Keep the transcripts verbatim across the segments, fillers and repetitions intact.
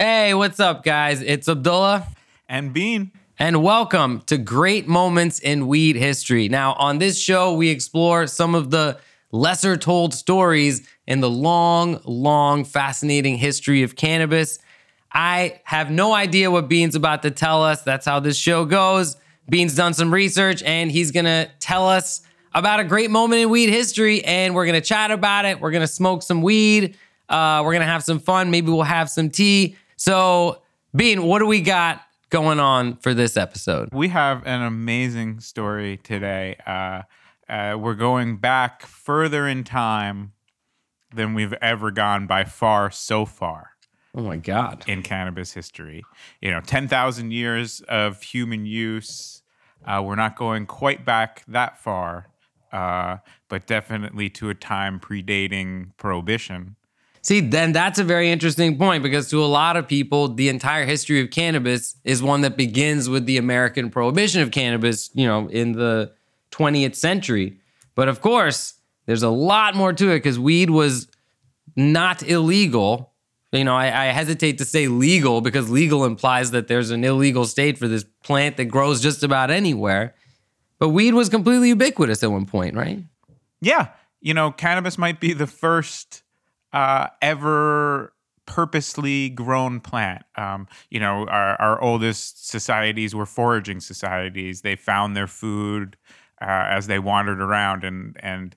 Hey, what's up, guys? It's Abdullah. And Bean. And welcome to Great Moments in Weed History. Now, on this show, we explore some of the lesser told stories in the long, long, fascinating history of cannabis. I have no idea what Bean's about to tell us. That's how this show goes. Bean's done some research, and he's going to tell us about a great moment in weed history, and we're going to chat about it. We're going to smoke some weed. Uh, we're going to have some fun. Maybe we'll have some tea. So, Bean, what do we got going on for this episode? We have an amazing story today. Uh, uh, we're going back further in time than we've ever gone by far so far. Oh my God. In cannabis history. You know, ten thousand years of human use. Uh, we're not going quite back that far, uh, but definitely to a time predating Prohibition. See, then that's a very interesting point, because to a lot of people, the entire history of cannabis is one that begins with the American prohibition of cannabis, you know, in the twentieth century. But of course, there's a lot more to it, because weed was not illegal. You know, I, I hesitate to say legal, because legal implies that there's an illegal state for this plant that grows just about anywhere. But weed was completely ubiquitous at one point, right? Yeah. You know, cannabis might be the first Uh, ever purposely grown plant. Um, you know, our, our oldest societies were foraging societies. They found their food uh, as they wandered around, and and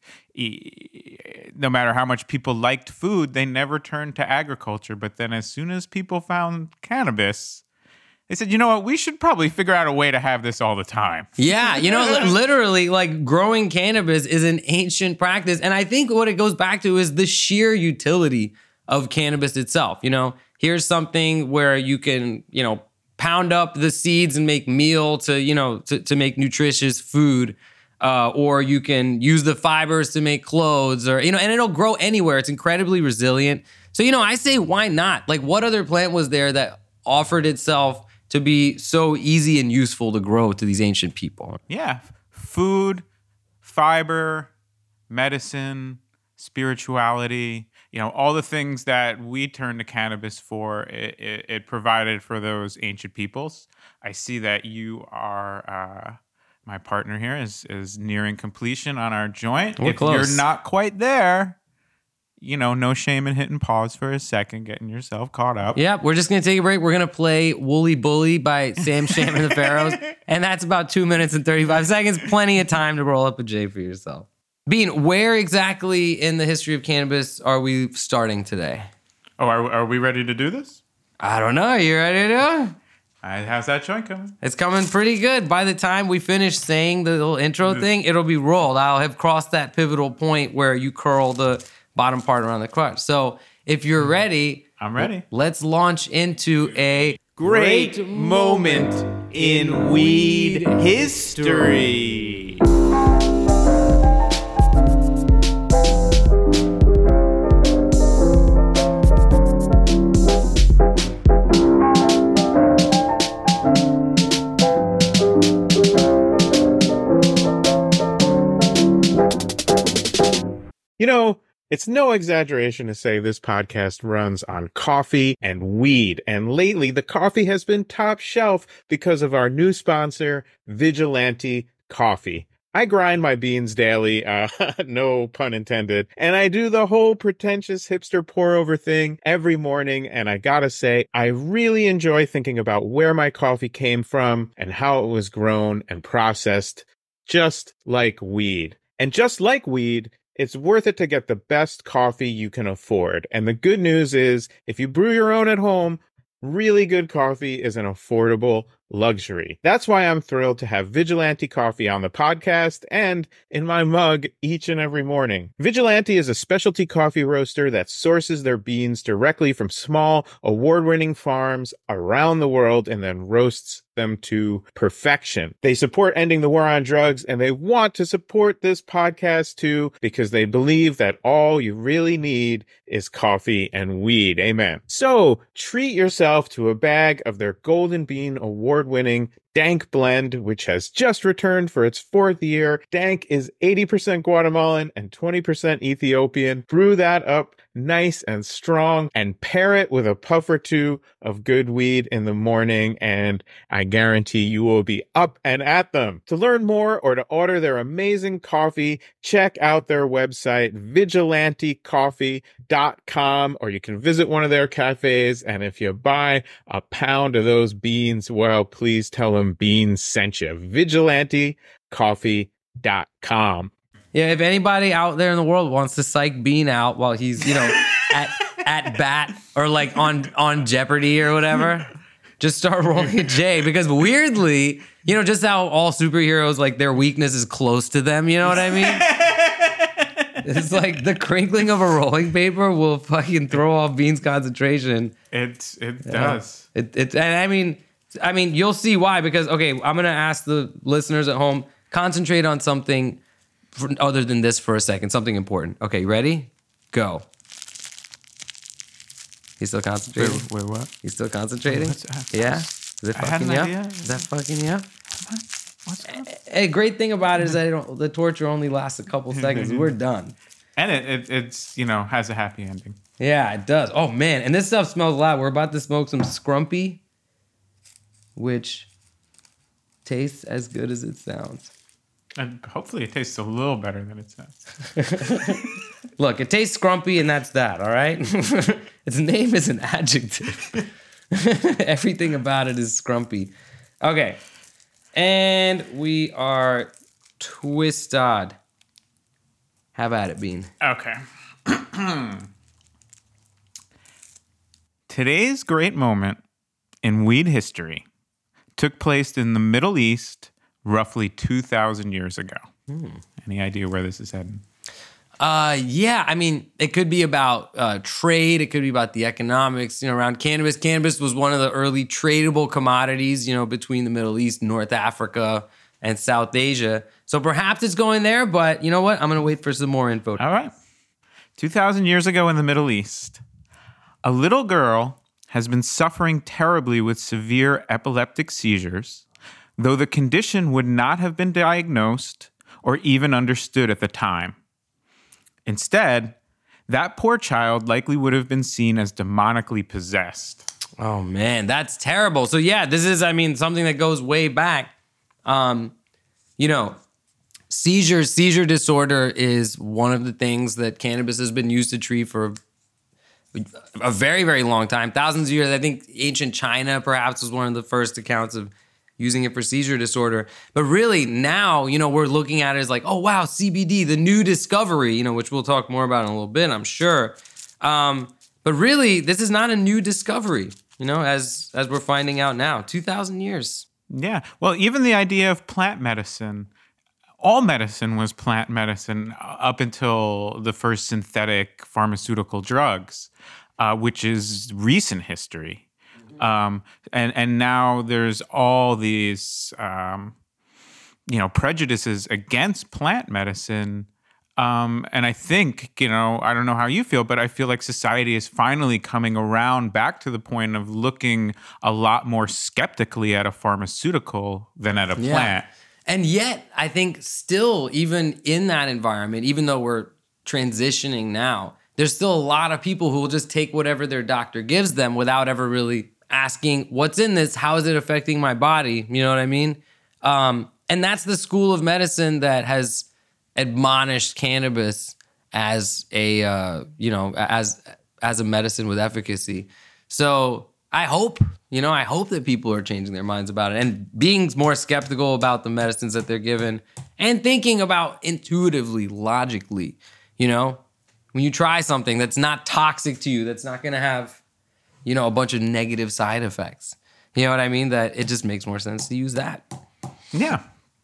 e- no matter how much people liked food, they never turned to agriculture. But then, as soon as people found cannabis, they said, you know what, we should probably figure out a way to have this all the time. Yeah, you know, li- literally, like, growing cannabis is an ancient practice. And I think what it goes back to is the sheer utility of cannabis itself. You know, here's something where you can, you know, pound up the seeds and make meal to, you know, to, to make nutritious food. Uh, or you can use the fibers to make clothes, or, you know, and it'll grow anywhere. It's incredibly resilient. So, you know, I say, why not? Like, what other plant was there that offered itself to be so easy and useful to grow to these ancient people? Yeah. Food, fiber, medicine, spirituality, you know, all the things that we turn to cannabis for, it, it, it provided for those ancient peoples. I see that you are, uh, my partner here is, is nearing completion on our joint. We're if close. You're not quite there, you know, no shame in hitting pause for a second, getting yourself caught up. Yeah, we're just going to take a break. We're going to play Wooly Bully by Sam Sham and the Pharaohs. And that's about two minutes and thirty-five seconds. Plenty of time to roll up a J for yourself. Bean, where exactly in the history of cannabis are we starting today? Oh, are, are we ready to do this? I don't know. Are you ready to do it? Uh, how's that joint coming? It's coming pretty good. By the time we finish saying the little intro thing, it'll be rolled. I'll have crossed that pivotal point where you curl the bottom part around the crotch. So if you're ready, I'm ready. Let's launch into a great moment in weed history. You know, it's no exaggeration to say this podcast runs on coffee and weed. And lately, the coffee has been top shelf because of our new sponsor, Vigilante Coffee. I grind my beans daily, uh, no pun intended, and I do the whole pretentious hipster pour-over thing every morning, and I gotta say, I really enjoy thinking about where my coffee came from and how it was grown and processed, just like weed. And just like weed, it's worth it to get the best coffee you can afford. And the good news is, if you brew your own at home, really good coffee is an affordable luxury. That's why I'm thrilled to have Vigilante Coffee on the podcast and in my mug each and every morning. Vigilante is a specialty coffee roaster that sources their beans directly from small, award-winning farms around the world and then roasts them to perfection. They support ending the war on drugs, and they want to support this podcast too, because they believe that all you really need is coffee and weed. Amen. So treat yourself to a bag of their Golden Bean award-winning Dank blend, which has just returned for its fourth year. Dank is eighty percent Guatemalan and twenty percent Ethiopian. Brew that up nice and strong, and pair it with a puff or two of good weed in the morning, and I guarantee you will be up and at them. To learn more or to order their amazing coffee, check out their website, vigilante coffee dot com, or you can visit one of their cafes, and if you buy a pound of those beans, well, please tell them Beans sent you. vigilante coffee dot com. Yeah, if anybody out there in the world wants to psych Bean out while he's, you know, at at bat or like on on Jeopardy or whatever, just start rolling a J, because weirdly, you know, just how all superheroes, like their weakness is close to them, you know what I mean? It's like the crinkling of a rolling paper will fucking throw off Bean's concentration. It it Yeah. does. It it and I mean I mean you'll see why, because okay, I'm gonna ask the listeners at home, concentrate on something for, other than this for a second, something important. Okay, you ready? Go. He's still concentrating. Wait, wait, what? He's still concentrating. What's- uh, Yeah. Is it I had fucking an you up? idea. Is that fucking you up? What's up? A great thing about it is that it don't, the torture only lasts a couple seconds. We're done. And it, it it's you know has a happy ending. Yeah, it does. Oh man, and this stuff smells a lot. We're about to smoke some Scrumpy, which tastes as good as it sounds. And hopefully it tastes a little better than it sounds. Look, it tastes Scrumpy, and that's that. All right. Its name is an adjective. Everything about it is Scrumpy. Okay, and we are twisted. Have at it, Bean. Okay. Today's great moment in weed history took place in the Middle East roughly two thousand years ago. Hmm. Any idea where this is heading? Uh, yeah, I mean, it could be about uh, trade. It could be about the economics, you know, around cannabis. Cannabis was one of the early tradable commodities, you know, between the Middle East, North Africa, and South Asia. So perhaps it's going there, but you know what? I'm going to wait for some more info. All right. two thousand years ago in the Middle East, a little girl has been suffering terribly with severe epileptic seizures, though the condition would not have been diagnosed or even understood at the time. Instead, that poor child likely would have been seen as demonically possessed. Oh, man, that's terrible. So, yeah, this is, I mean, something that goes way back. Um, you know, seizures, seizure disorder is one of the things that cannabis has been used to treat for a very, very long time, thousands of years. I think ancient China perhaps was one of the first accounts of using it for seizure disorder. But really now, you know, we're looking at it as like, oh, wow, C B D, the new discovery, you know, which we'll talk more about in a little bit, I'm sure. Um, but really, this is not a new discovery, you know, as as we're finding out now, two thousand years. Yeah. Well, even the idea of plant medicine, all medicine was plant medicine up until the first synthetic pharmaceutical drugs, uh, which is recent history. Um, and, and now there's all these, um, you know, prejudices against plant medicine. Um, and I think, you know, I don't know how you feel, but I feel like society is finally coming around back to the point of looking a lot more skeptically at a pharmaceutical than at a Yeah. plant. And yet, I think still, even in that environment, even though we're transitioning now, there's still a lot of people who will just take whatever their doctor gives them without ever really asking, what's in this? How is it affecting my body? You know what I mean? Um, and that's the school of medicine that has admonished cannabis as a, uh, you know, as as a medicine with efficacy. So I hope, you know, I hope that people are changing their minds about it and being more skeptical about the medicines that they're given and thinking about intuitively, logically, you know, when you try something that's not toxic to you, that's not going to have, you know, a bunch of negative side effects. You know what I mean? That it just makes more sense to use that. Yeah.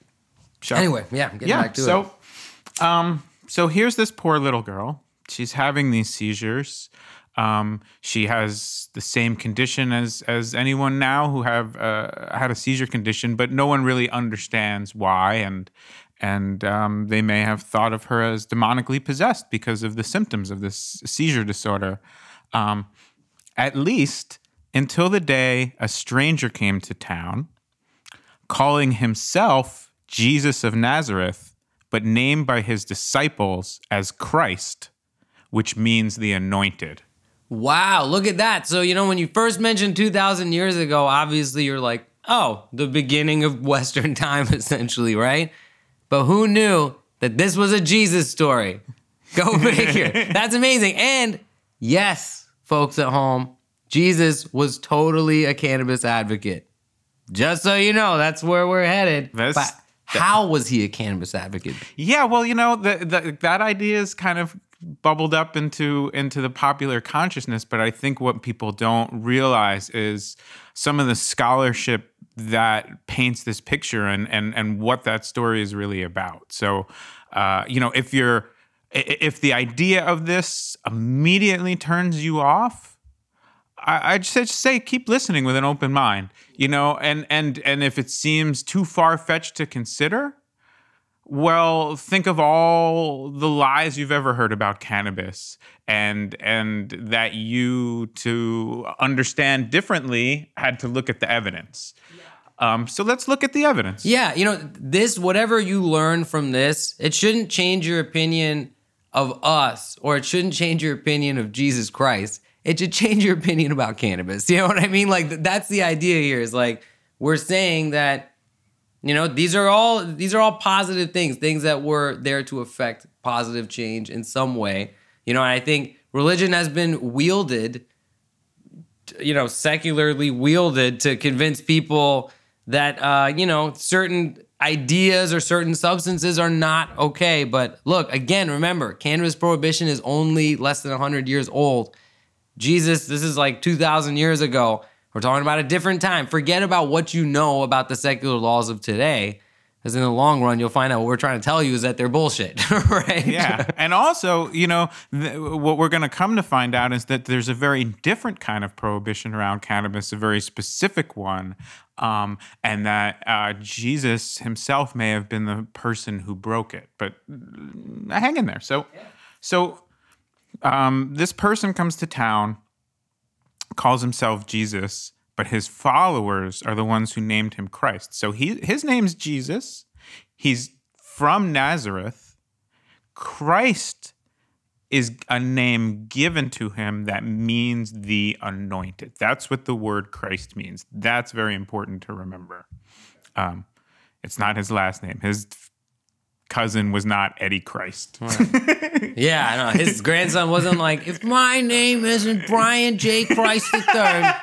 So, Anyway, yeah, getting yeah. back to So, it. um, so here's this poor little girl. She's having these seizures. Um, she has the same condition as as anyone now who have uh, had a seizure condition, but no one really understands why, and and um, they may have thought of her as demonically possessed because of the symptoms of this seizure disorder. Um, at least until the day a stranger came to town, calling himself Jesus of Nazareth, but named by his disciples as Christ, which means the anointed. Wow, look at that. So, you know, when you first mentioned two thousand years ago, obviously you're like, oh, the beginning of Western time, essentially, right? But who knew that this was a Jesus story? Go figure. That's amazing. And yes, folks at home, Jesus was totally a cannabis advocate. Just so you know, that's where we're headed. That's, but how was he a cannabis advocate? Yeah, well, you know, the, the, that idea is kind of bubbled up into into the popular consciousness, but I think what people don't realize is some of the scholarship that paints this picture and and and what that story is really about. So, uh, you know, if you're if the idea of this immediately turns you off, I, I'd just say keep listening with an open mind. You know, and and and if it seems too far-fetched to consider, well, think of all the lies you've ever heard about cannabis, and and that you, to understand differently, had to look at the evidence. Yeah. Um, so let's look at the evidence. Yeah, you know, this, whatever you learn from this, it shouldn't change your opinion of us, or it shouldn't change your opinion of Jesus Christ. It should change your opinion about cannabis. You know what I mean? Like, that's the idea here, is like, we're saying that, you know, these are all these are all positive things, things that were there to affect positive change in some way. You know, and I think religion has been wielded, you know, secularly wielded to convince people that, uh, you know, certain ideas or certain substances are not okay. But look, again, remember, cannabis prohibition is only less than one hundred years old. Jesus, this is like two thousand years ago. We're talking about a different time. Forget about what you know about the secular laws of today, because in the long run, you'll find out what we're trying to tell you is that they're bullshit, right? Yeah. And also, you know, th- what we're going to come to find out is that there's a very different kind of prohibition around cannabis, a very specific one, um, and that uh, Jesus himself may have been the person who broke it. But uh, hang in there. So, yeah. so um, this person comes to town, calls himself Jesus, but his followers are the ones who named him Christ. So he his name's Jesus. He's from Nazareth. Christ is a name given to him that means the anointed. That's what the word Christ means. That's very important to remember. Um, it's not his last name. His cousin was not Eddie Christ. Right. Yeah, I know. His grandson wasn't like, if my name isn't Brian J. Christ the third.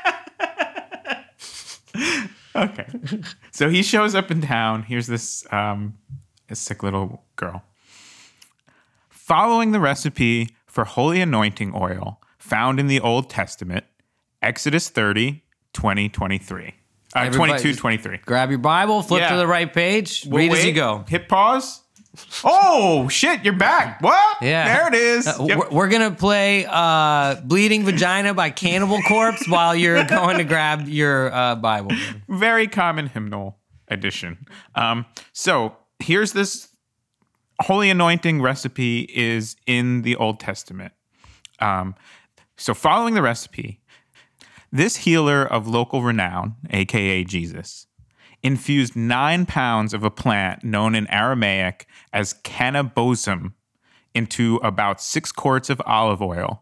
Okay. So he shows up in town. Here's this um, a sick little girl. Following the recipe for holy anointing oil found in the Old Testament, Exodus thirty, twenty, twenty-three. Uh, twenty-two, twenty-three. Grab your Bible, flip Yeah. to the right page, Well, read wait, as you go. Hit pause. Oh, shit, you're back. What? Yeah. There it is. Uh, Yep. we're, we're going to play uh, Bleeding Vagina by Cannibal Corpse while you're going to grab your uh, Bible. Very common hymnal edition. Um, so here's this holy anointing recipe is in the Old Testament. Um, so following the recipe, this healer of local renown, a k a. Jesus, infused nine pounds of a plant known in Aramaic as cannabosum into about six quarts of olive oil,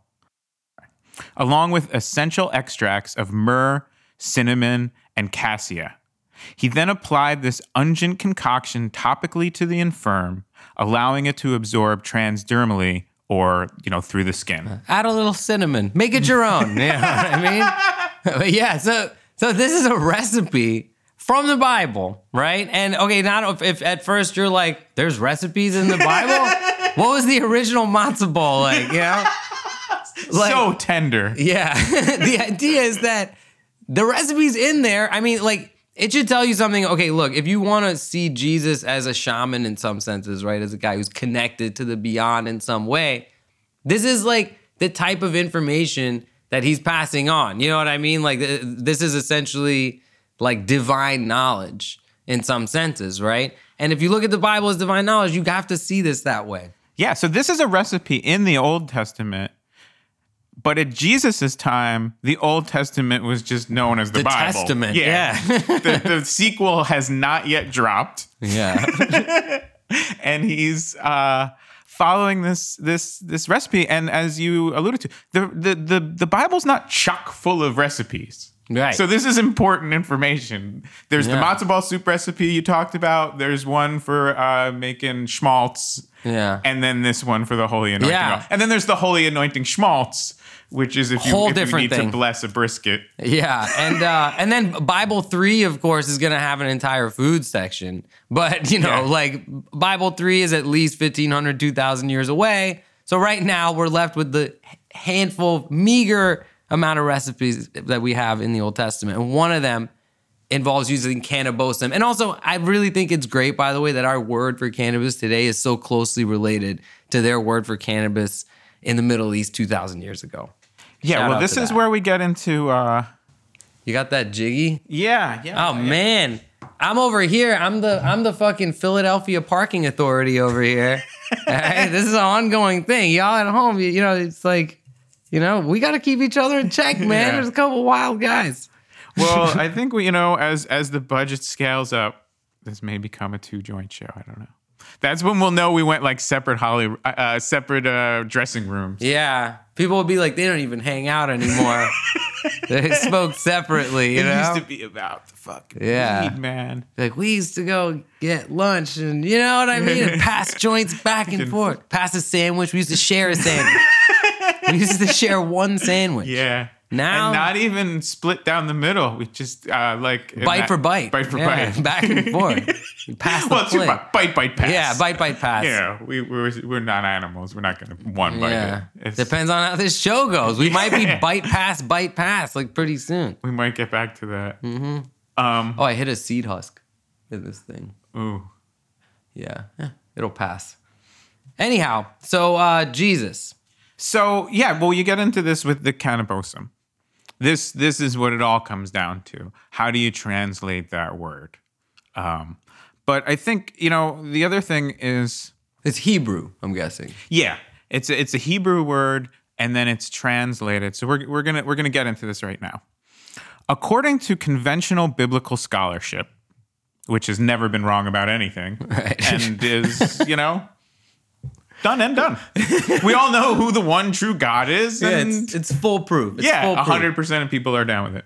along with essential extracts of myrrh, cinnamon, and cassia. He then applied this ungent concoction topically to the infirm, allowing it to absorb transdermally, or, you know, through the skin. Add a little cinnamon. Make it your own. You know what I mean? But yeah, so so this is a recipe from the Bible, right? And okay, not if, if at first you're like, there's recipes in the Bible? What was the original matzo ball like, you know? Like, so tender. Yeah. The idea is that the recipe's in there. I mean, like, it should tell you something. Okay, look, if you want to see Jesus as a shaman in some senses, right, as a guy who's connected to the beyond in some way, this is like the type of information that he's passing on. You know what I mean? Like, this is essentially like divine knowledge in some senses, right? And if you look at the Bible as divine knowledge, you have to see this that way. Yeah, so this is a recipe in the Old Testament, but at Jesus' time, the Old Testament was just known as the, The Bible. Testament, Yeah. yeah. the, the sequel has not yet dropped. Yeah. And he's uh, following this this this recipe. And as you alluded to, the the the, the Bible's not chock full of recipes. Right. So this is important information. There's Yeah. the matzo ball soup recipe you talked about. There's one for uh, making schmaltz. Yeah. And then this one for the holy anointing Yeah. oil. And then there's the holy anointing schmaltz, which is if you, Whole if you different need thing. to bless a brisket. Yeah, and uh, and then Bible three, of course, is going to have an entire food section. But, you know, Yeah. like Bible three is at least fifteen hundred, two thousand years away. So right now we're left with the handful, meager amount of recipes that we have in the Old Testament. And one of them involves using cannabosum. And also, I really think it's great, by the way, that our word for cannabis today is so closely related to their word for cannabis in the Middle East two thousand years ago. Yeah, Shout well, out this to is that. where we get into... Uh, You got that jiggy? yeah, yeah. Oh man, I'm over here. I'm the I'm the fucking Philadelphia Parking Authority over here. All right? This is an ongoing thing. Y'all at home, you, you know, it's like, you know, we got to keep each other in check, man. Yeah. There's a couple wild guys. Well, I think we, you know, as as the budget scales up, this may become a two joint show. I don't know. That's when we'll know we went like separate Holly, uh, separate uh, dressing rooms. Yeah, people will be like, they don't even hang out anymore. They smoke separately, you it know. used to be about the fucking Yeah. weed, man. Like we used to go get lunch, and you know what I mean, and pass joints back and forth. Pass a sandwich. We used to share a sandwich. We used to share one sandwich. Yeah. Now- and not even split down the middle. We just uh, like Bite that- for bite. bite for Yeah, bite, back and forth. You pass the well, it's your plate. bite, bite, bite, pass. Yeah, bite, bite, pass. Yeah, we we're we're not animals. We're not gonna one bite Yeah. it. It's- Depends on how this show goes. We might be bite, pass, bite, pass, like pretty soon. We might get back to that. Mm-hmm. Um. Oh, I hit a seed husk in this thing. Ooh. Yeah, eh, it'll pass. Anyhow, so uh, Jesus. So yeah, well, you get into this with the cannabosum. This this is what it all comes down to. How do you translate that word? Um, but I think, you know, the other thing is, It's Hebrew, I'm guessing. yeah, it's a, it's a Hebrew word, and then it's translated. So we're we're gonna we're gonna get into this right now. According to conventional biblical scholarship, which has never been wrong about anything, Right. and is, you know, done and done. We all know who the one true God is. Yeah, and it's, it's foolproof. It's yeah, foolproof. one hundred percent of people are down with it.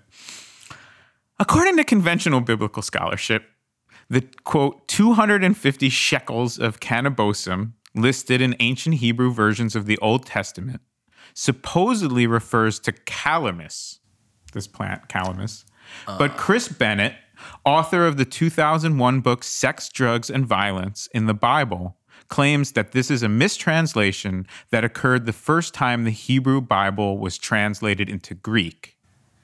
According to conventional biblical scholarship, the, quote, two hundred fifty shekels of cannabosum listed in ancient Hebrew versions of the Old Testament supposedly refers to calamus, this plant, calamus. Uh. But Chris Bennett, author of the two thousand one book Sex, Drugs, and Violence in the Bible, claims that this is a mistranslation that occurred the first time the Hebrew Bible was translated into Greek.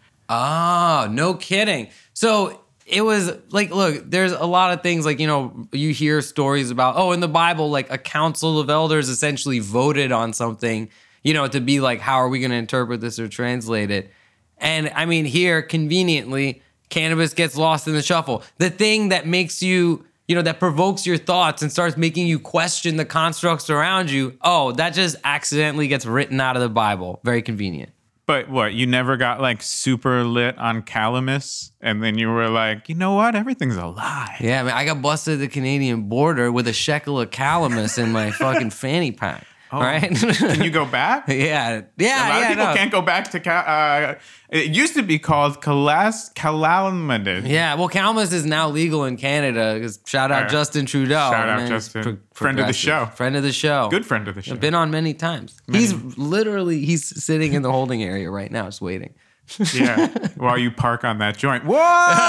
Oh, no kidding. So it was like, look, there's a lot of things like, you know, you hear stories about, oh, in the Bible, like a council of elders essentially voted on something, you know, to be like, how are we going to interpret this or translate it? And I mean, here, conveniently, cannabis gets lost in the shuffle. The thing that makes you, you know, that provokes your thoughts and starts making you question the constructs around you, oh, that just accidentally gets written out of the Bible. Very convenient. But what, you never got like super lit on calamus? And then you were like, you know what? Everything's a lie. Yeah, man, I got busted at the Canadian border with a shekel of calamus in my fucking fanny pack. Oh, right? Can you go back? yeah, yeah, A lot yeah. of people no. can't go back to cal- uh, it used to be called calas calamitid. Yeah, well, calamus is now legal in Canada. 'Cause shout out Uh, Justin Trudeau. shout out man. Justin. Pro- Friend of the progressive. show. Friend of the show. Good friend of the show. Been on many times. He's literally he's sitting in the holding area right now, just waiting. Yeah, while you park on that joint. Whoa!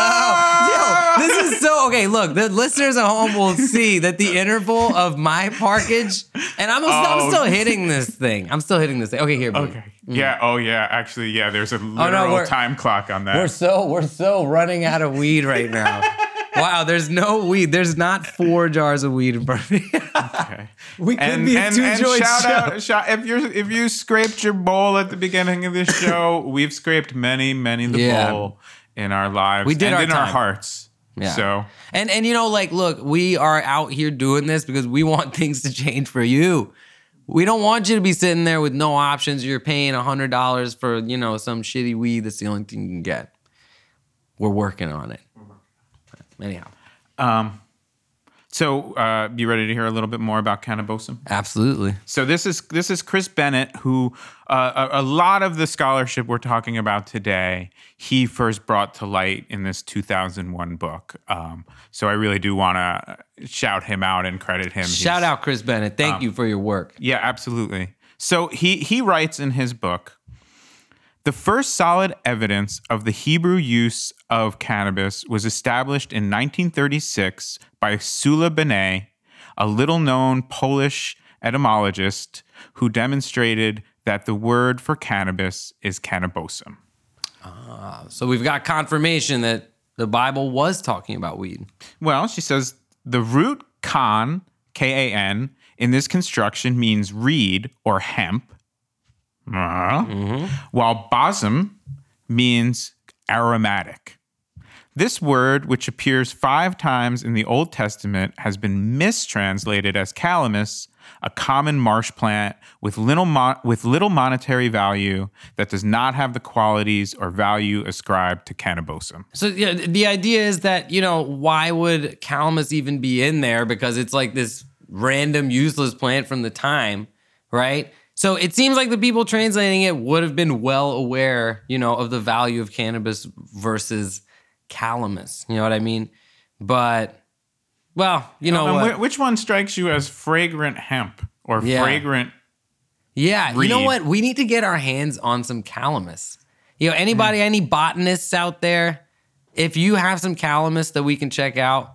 Yo, this is so okay. Look, the listeners at home will see that the interval of my parkage, and I'm, Oh. I'm still hitting this thing. I'm still hitting this thing. Okay, here. babe. Okay. Yeah. Oh, yeah. Actually, yeah. There's a literal no, we're- time clock on that. We're so we're so running out of weed right now. Wow, there's no weed. There's not four jars of weed in front of me. Okay. We could And be a and, two and joint shout show. out, shout, if you're if you scraped your bowl at the beginning of this show, we've scraped many, many the Yeah. bowl in our lives. We did and our in our time. hearts. Yeah. So And and you know, like, look, we are out here doing this because we want things to change for you. We don't want you to be sitting there with no options. You're paying a hundred dollars for, you know, some shitty weed. That's the only thing you can get. We're working on it. Anyhow. Um, So, uh, you ready to hear a little bit more about cannabosum? Absolutely. So this is this is Chris Bennett, who uh, a, a lot of the scholarship we're talking about today, he first brought to light in this two thousand one book. Um, so I really do want to shout him out and credit him. Shout He's, out, Chris Bennett. Thank um, you for your work. Yeah, absolutely. So he he writes in his book, the first solid evidence of the Hebrew use of cannabis was established in nineteen thirty-six by Sula Benet, a little-known Polish etymologist who demonstrated that the word for cannabis is cannabosum. Uh, so we've got confirmation that the Bible was talking about weed. Well, she says the root kan, K A N, in this construction means reed or hemp, uh, mm-hmm. while bosom means aromatic. This word, which appears five times in the Old Testament, has been mistranslated as calamus, a common marsh plant with little mo- with little monetary value that does not have the qualities or value ascribed to cannabosum. So yeah, the idea is that, you know, why would calamus even be in there? Because it's like this random useless plant from the time, right? So it seems like the people translating it would have been well aware, you know, of the value of cannabis versus calamus. You know what I mean? But, well, you know um, what? Which one strikes you as fragrant hemp or Yeah. fragrant Yeah, reed? you know what? We need to get our hands on some calamus. You know, anybody, mm. any botanists out there, if you have some calamus that we can check out,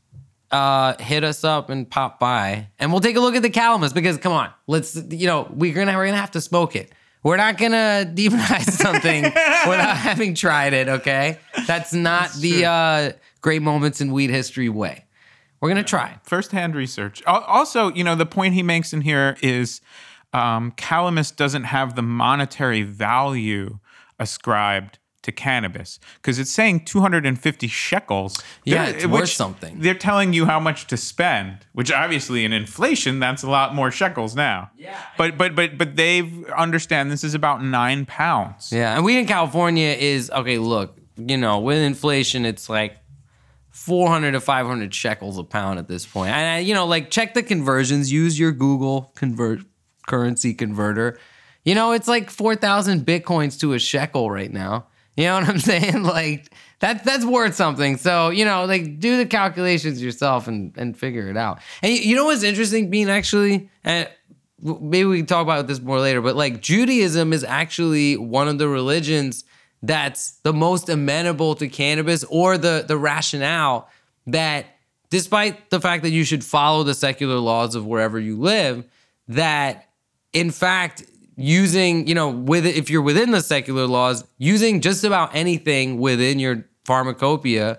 uh, hit us up and pop by, and we'll take a look at the calamus. Because come on, let's, you know, we're gonna we're gonna have to smoke it. We're not gonna demonize something without having tried it. Okay, that's not that's the uh, great moments in weed history way. We're gonna try first-hand research. Also, you know, the point he makes in here is um, calamus doesn't have the monetary value ascribed to cannabis, because it's saying two hundred fifty shekels. Yeah, it's worth something. They're telling you how much to spend, which obviously in inflation, that's a lot more shekels now. Yeah. But but but but they understand this is about nine pounds. Yeah, and weed in California is, okay, look, you know, with inflation, it's like four hundred to five hundred shekels a pound at this point. And, I, you know, like, check the conversions. Use your Google convert currency converter. You know, it's like four thousand Bitcoins to a shekel right now. You know what I'm saying? Like, that, that's worth something. So, you know, like, do the calculations yourself and, and figure it out. And you, you know what's interesting, Bean, actually? And maybe we can talk about this more later, but, like, Judaism is actually one of the religions that's the most amenable to cannabis, or the, the rationale that despite the fact that you should follow the secular laws of wherever you live, that, in fact, using, you know, with if you're within the secular laws, using just about anything within your pharmacopoeia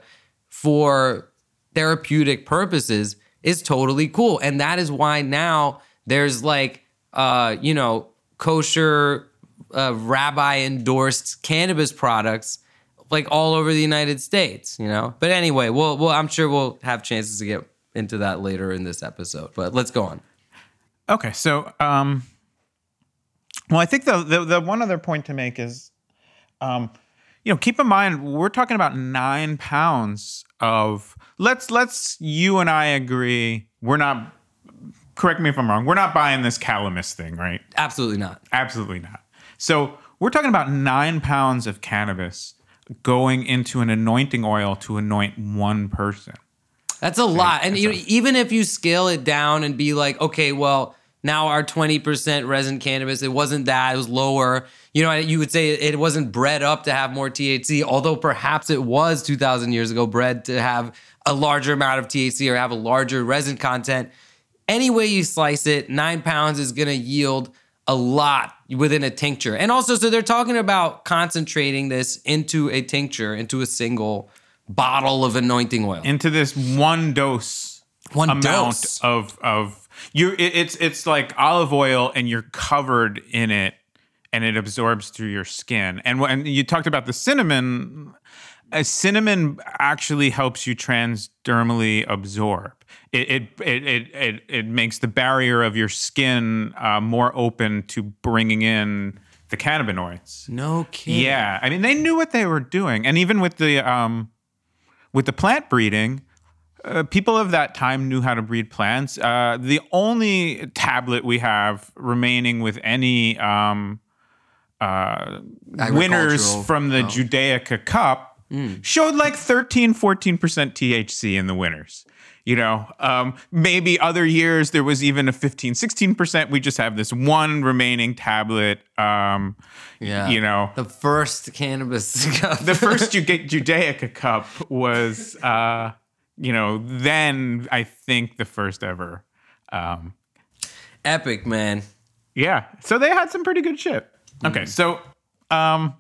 for therapeutic purposes is totally cool. And that is why now there's like, uh, you know, kosher, uh, rabbi-endorsed cannabis products like all over the United States, you know? But anyway, we'll, we'll, I'm sure we'll have chances to get into that later in this episode, but let's go on. Okay, so... um Well, I think the, the the one other point to make is, um, you know, keep in mind we're talking about nine pounds of. Let's let's you and I agree. We're not. Correct me if I'm wrong. We're not buying this calamus thing, right? Absolutely not. Absolutely not. So we're talking about nine pounds of cannabis going into an anointing oil to anoint one person. That's a lot, and you know, even if you scale it down and be like, okay, well. Now our twenty percent resin cannabis, it wasn't that, it was lower. You know, you would say it wasn't bred up to have more T H C, although perhaps it was two thousand years ago bred to have a larger amount of T H C or have a larger resin content. Any way you slice it, nine pounds is gonna yield a lot within a tincture. And also, so they're talking about concentrating this into a tincture, into a single bottle of anointing oil. Into this one dose one amount dose. of of You, it, it's it's like olive oil, and you're covered in it, and it absorbs through your skin. And when you talked about the cinnamon, uh, cinnamon actually helps you transdermally absorb. It it it it it, it makes the barrier of your skin uh, more open to bringing in the cannabinoids. No kidding. Yeah, I mean they knew what they were doing, and even with the um, with the plant breeding. uh, people of that time knew how to breed plants. Uh, the only tablet we have remaining with any um, uh, winners from the oh. Judaica Cup mm. showed like thirteen, fourteen percent T H C in the winners. You know, um, maybe other years there was even a fifteen, sixteen percent. We just have this one remaining tablet. Um, yeah. You know, the first cannabis cup. The first Judaica Cup was, uh, you know, then I think the first ever. Um, Epic, man. Yeah. So they had some pretty good shit. Okay. Mm. So, um,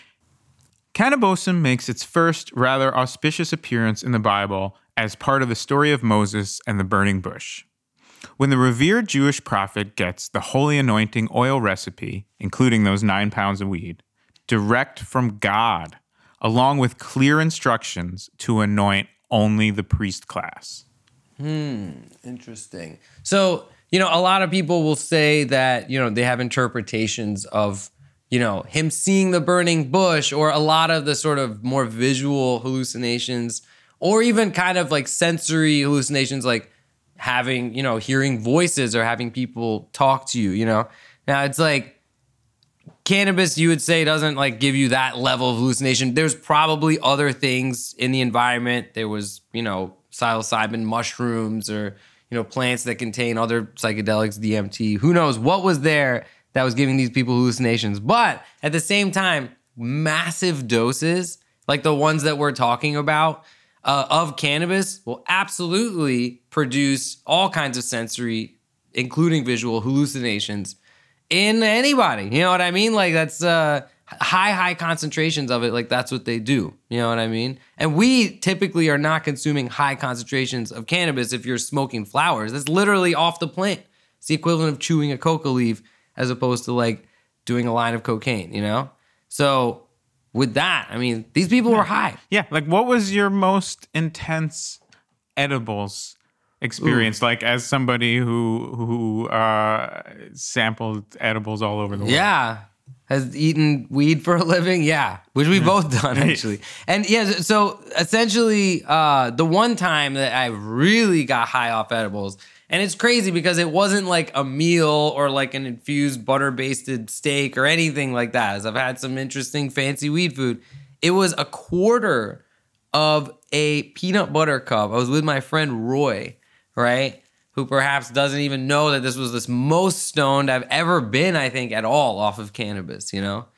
cannabosum makes its first rather auspicious appearance in the Bible as part of the story of Moses and the burning bush. When the revered Jewish prophet gets the holy anointing oil recipe, including those nine pounds of weed, direct from God, along with clear instructions to anoint only the priest class. Hmm, interesting. So, you know, a lot of people will say that, you know, they have interpretations of, you know, him seeing the burning bush, or a lot of the sort of more visual hallucinations, or even kind of like sensory hallucinations, like having, you know, hearing voices or having people talk to you, you know? Now, it's like cannabis, you would say, doesn't like give you that level of hallucination. There's probably other things in the environment. There was, you know, psilocybin mushrooms, or, you know, plants that contain other psychedelics, D M T. Who knows what was there that was giving these people hallucinations? But at the same time, massive doses, like the ones that we're talking about, Uh, of cannabis will absolutely produce all kinds of sensory, including visual hallucinations in anybody. You know what I mean? Like that's uh, high, high concentrations of it. Like that's what they do. You know what I mean? And we typically are not consuming high concentrations of cannabis if you're smoking flowers. That's literally off the plant. It's the equivalent of chewing a coca leaf as opposed to like doing a line of cocaine, you know? So with that, I mean, these people were high. Yeah, like what was your most intense edibles experience? Ooh. Like as somebody who who uh, sampled edibles all over the world. Yeah, has eaten weed for a living. Yeah, which we've both done actually. And yeah, so essentially, uh, the one time that I really got high off edibles. And it's crazy because it wasn't like a meal or like an infused butter-basted steak or anything like that. As I've had some interesting fancy weed food. It was a quarter of a peanut butter cup. I was with my friend Roy, right? Who perhaps doesn't even know that this was the most stoned I've ever been, I think, at all off of cannabis, you know?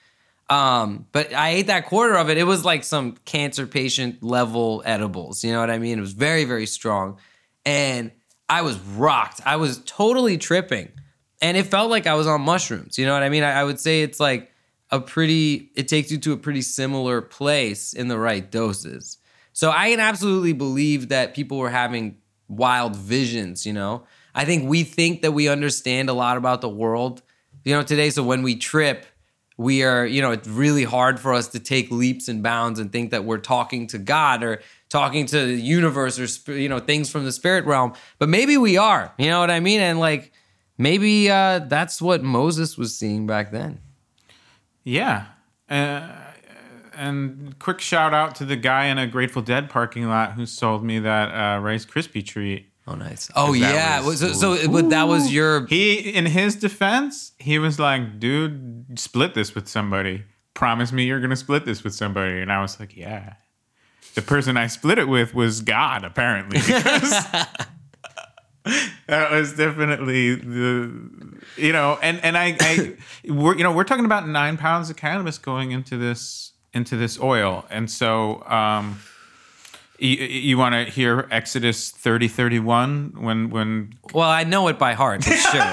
Um, but I ate that quarter of it. It was like some cancer patient level edibles. You know what I mean? It was very, very strong. And I was rocked. I was totally tripping. And it felt like I was on mushrooms. You know what I mean? I, I would say it's like a pretty, it takes you to a pretty similar place in the right doses. So I can absolutely believe that people were having wild visions, you know? I think we think that we understand a lot about the world, you know, today. So when we trip, we are, you know, it's really hard for us to take leaps and bounds and think that we're talking to God or talking to the universe or, you know, things from the spirit realm. But maybe we are, you know what I mean? And like, maybe uh, that's what Moses was seeing back then. Yeah. Uh, and quick shout out to the guy in a Grateful Dead parking lot who sold me that uh, Rice Krispie treat. Oh, nice. Oh, yeah. Was, so, so but that was your... He, in his defense, he was like, dude, split this with somebody. Promise me you're going to split this with somebody. And I was like, yeah. The person I split it with was God, apparently. Because that was definitely the, you know, and, and I, I, we're, you know, we're talking about nine pounds of cannabis going into this, into this oil. And so, um, You, you want to hear Exodus thirty thirty-one when when? Well, I know it by heart, for sure.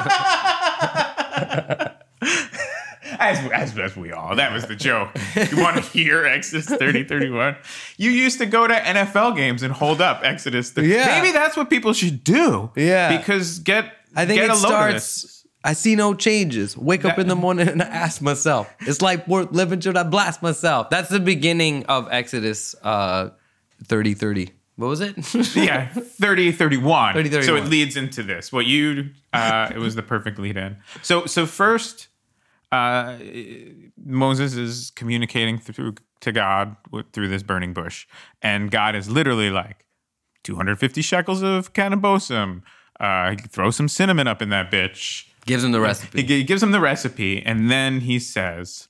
as, as as we all, that was the joke. You want to hear Exodus thirty thirty-one? You used to go to N F L games and hold up Exodus. thirty. Yeah. Maybe that's what people should do. Yeah. Because get I think get it a load starts. Of this. I see no changes. Wake that, up in the morning and I ask myself. It's like worth living till I blast myself. That's the beginning of Exodus. Uh, thirty thirty. What was it? Yeah, thirty thirty-one. thirty thirty-one. So it leads into this. What you, uh, it was the perfect lead in. So so first, uh, Moses is communicating through to God with, through this burning bush. And God is literally like, two hundred fifty shekels of cannabosum. Uh, throw some cinnamon up in that bitch. Gives him the recipe. He, he gives him the recipe, and then he says,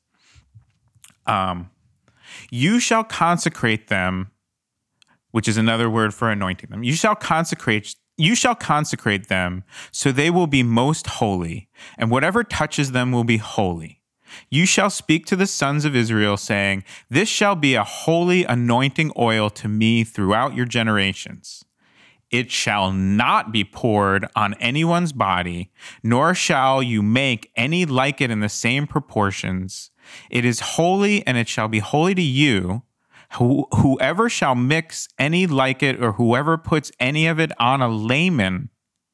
um, you shall consecrate them, which is another word for anointing them. You shall consecrate You shall consecrate them, so they will be most holy, and whatever touches them will be holy. You shall speak to the sons of Israel, saying, this shall be a holy anointing oil to me throughout your generations. It shall not be poured on anyone's body, nor shall you make any like it in the same proportions. It is holy, and it shall be holy to you. Who, whoever shall mix any like it, or whoever puts any of it on a layman,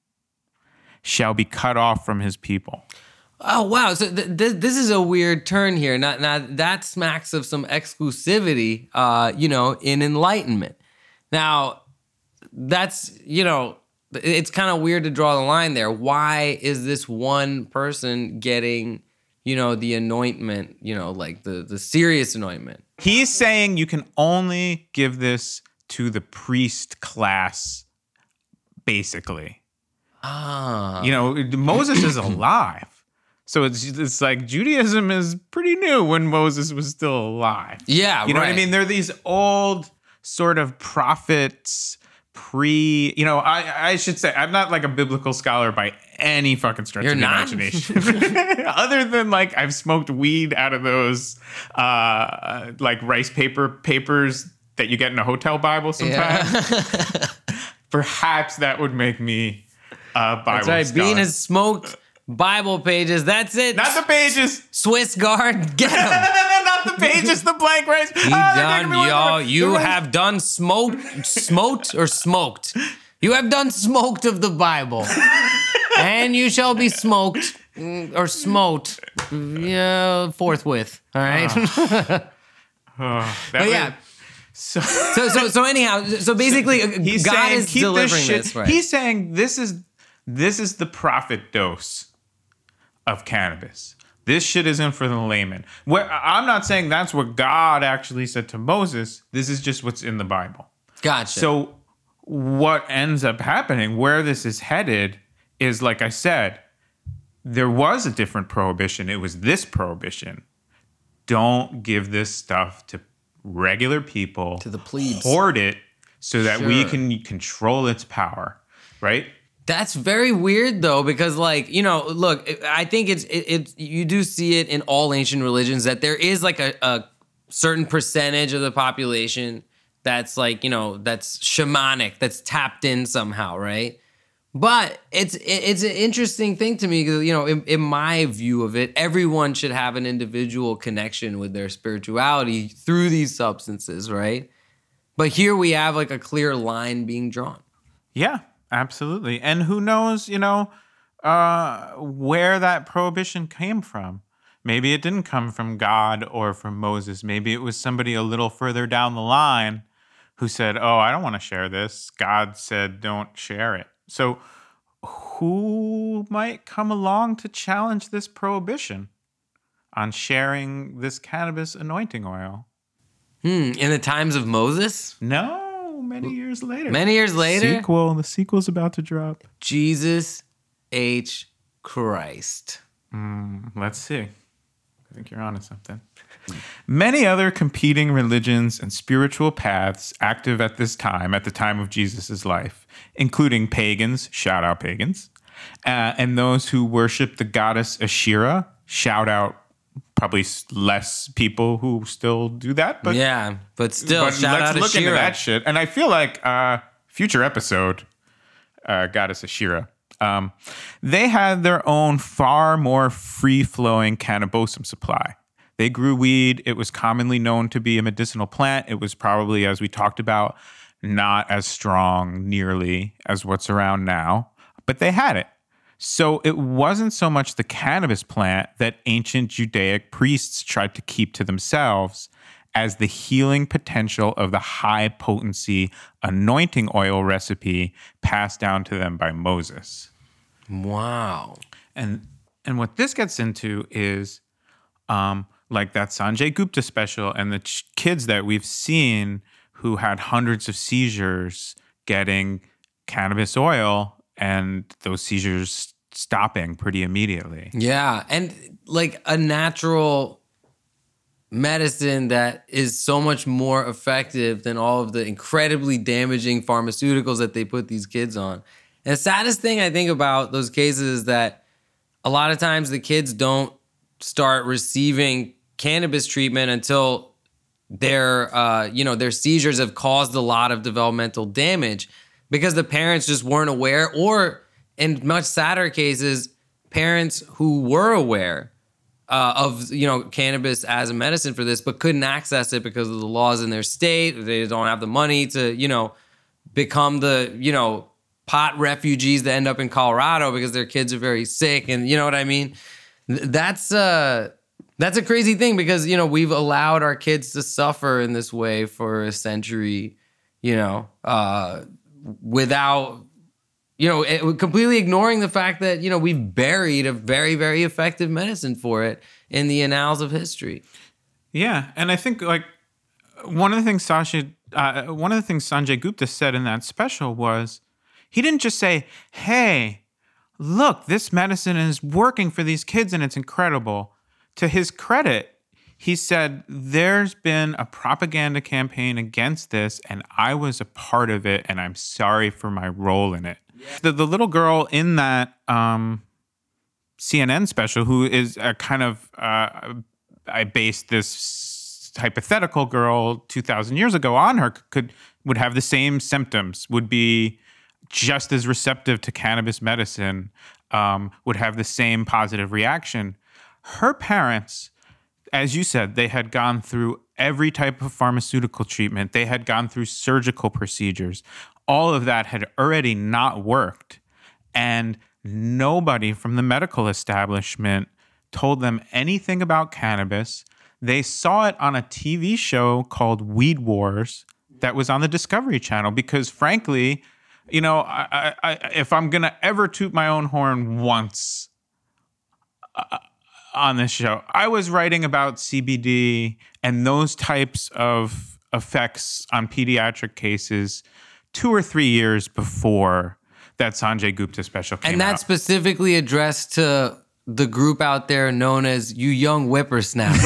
shall be cut off from his people. Oh, wow. So th- th- this is a weird turn here. Now, now that smacks of some exclusivity, uh, you know, in enlightenment. Now, that's, you know, it's kind of weird to draw the line there. Why is this one person getting, you know, the anointment, you know, like the, the serious anointment? He's saying you can only give this to the priest class, basically. Ah. You know, Moses is alive. So it's it's like Judaism is pretty new when Moses was still alive. Yeah, You know right. what I mean? They're these old sort of prophets pre, you know, I, I should say, I'm not like a biblical scholar by any fucking stretch You're of the not? imagination. Other than like I've smoked weed out of those uh, like rice paper papers that you get in a hotel Bible sometimes. Yeah. Perhaps that would make me a Bible That's right. scholar. Bean has smoked Bible pages. That's it. Not the pages. Swiss guard, get No, no, him. no, no, not the pages, the blank rice. He done, y'all. You have done smoked, smoked or smoked. You have done smoked of the Bible. And you shall be smoked mm, or smote yeah, forthwith. All right. Oh, that But was- yeah. So, So, so, so anyhow, so basically, uh, he's God saying, is keep delivering this shit. this, right? He's saying this is this is the profit dose of cannabis. This shit isn't for the layman. Where I'm not saying that's what God actually said to Moses. This is just what's in the Bible. Gotcha. So what ends up happening, where this is headed, is like I said, there was a different prohibition. It was this prohibition. Don't give this stuff to regular people. To the plebes. Hoard it so that we Sure. can control its power, right? That's very weird, though, because, like, you know, look, I think it's it, it. You do see it in all ancient religions that there is like a, a certain percentage of the population that's like, you know, that's shamanic, that's tapped in somehow, right? But it's it, it's an interesting thing to me because, you know, in, in my view of it, everyone should have an individual connection with their spirituality through these substances, right? But here we have like a clear line being drawn. Yeah, absolutely. And who knows, you know, uh, where that prohibition came from. Maybe it didn't come from God or from Moses. Maybe it was somebody a little further down the line who said, oh, I don't want to share this. God said, don't share it. So who might come along to challenge this prohibition on sharing this cannabis anointing oil? Hmm. In the times of Moses, No, many years later. many years later, Sequel. The sequel's about to drop. Jesus H. Christ. Mm, let's see. I think you're onto something. Many other competing religions and spiritual paths active at this time, at the time of Jesus' life, including pagans, shout out pagans, uh, and those who worship the goddess Asherah, shout out probably s- less people who still do that. But, Yeah, but still, but shout let's out to look into Shira. that shit. And I feel like uh, future episode, uh, goddess Asherah, um, they had their own far more free-flowing cannabosum supply. They grew weed. It was commonly known to be a medicinal plant. It was probably, as we talked about, not as strong nearly as what's around now, but they had it. So it wasn't so much the cannabis plant that ancient Judaic priests tried to keep to themselves as the healing potential of the high potency anointing oil recipe passed down to them by Moses. Wow. And and what this gets into is um, like that Sanjay Gupta special and the ch- kids that we've seen who had hundreds of seizures getting cannabis oil and those seizures stopping pretty immediately. Yeah. And like a natural medicine that is so much more effective than all of the incredibly damaging pharmaceuticals that they put these kids on. And the saddest thing I think about those cases is that a lot of times the kids don't start receiving cannabis treatment until their, uh, you know, their seizures have caused a lot of developmental damage because the parents just weren't aware, or in much sadder cases, parents who were aware uh, of, you know, cannabis as a medicine for this, but couldn't access it because of the laws in their state. They don't have the money to, you know, become the, you know, pot refugees that end up in Colorado because their kids are very sick. And you know what I mean? That's uh, that's a crazy thing because, you know, we've allowed our kids to suffer in this way for a century, you know, uh, without, you know, it, completely ignoring the fact that, you know, we've buried a very, very effective medicine for it in the annals of history. Yeah. And I think like one of the things Sasha, uh, one of the things Sanjay Gupta said in that special was, he didn't just say, hey, look, this medicine is working for these kids and it's incredible. To his credit, he said, there's been a propaganda campaign against this and I was a part of it and I'm sorry for my role in it. Yeah. The, the little girl in that um, C N N special, who is a kind of, uh, I based this hypothetical girl two thousand years ago on her, could would have the same symptoms, would be just as receptive to cannabis medicine, um, would have the same positive reaction. Her parents, as you said, they had gone through every type of pharmaceutical treatment. They had gone through surgical procedures. All of that had already not worked. And nobody from the medical establishment told them anything about cannabis. They saw it on a T V show called Weed Wars that was on the Discovery Channel because, frankly, you know, I, I, if I'm going to ever toot my own horn once uh, on this show, I was writing about C B D and those types of effects on pediatric cases two or three years before that Sanjay Gupta special came out. And that's specifically addressed to the group out there known as you young whippersnappers.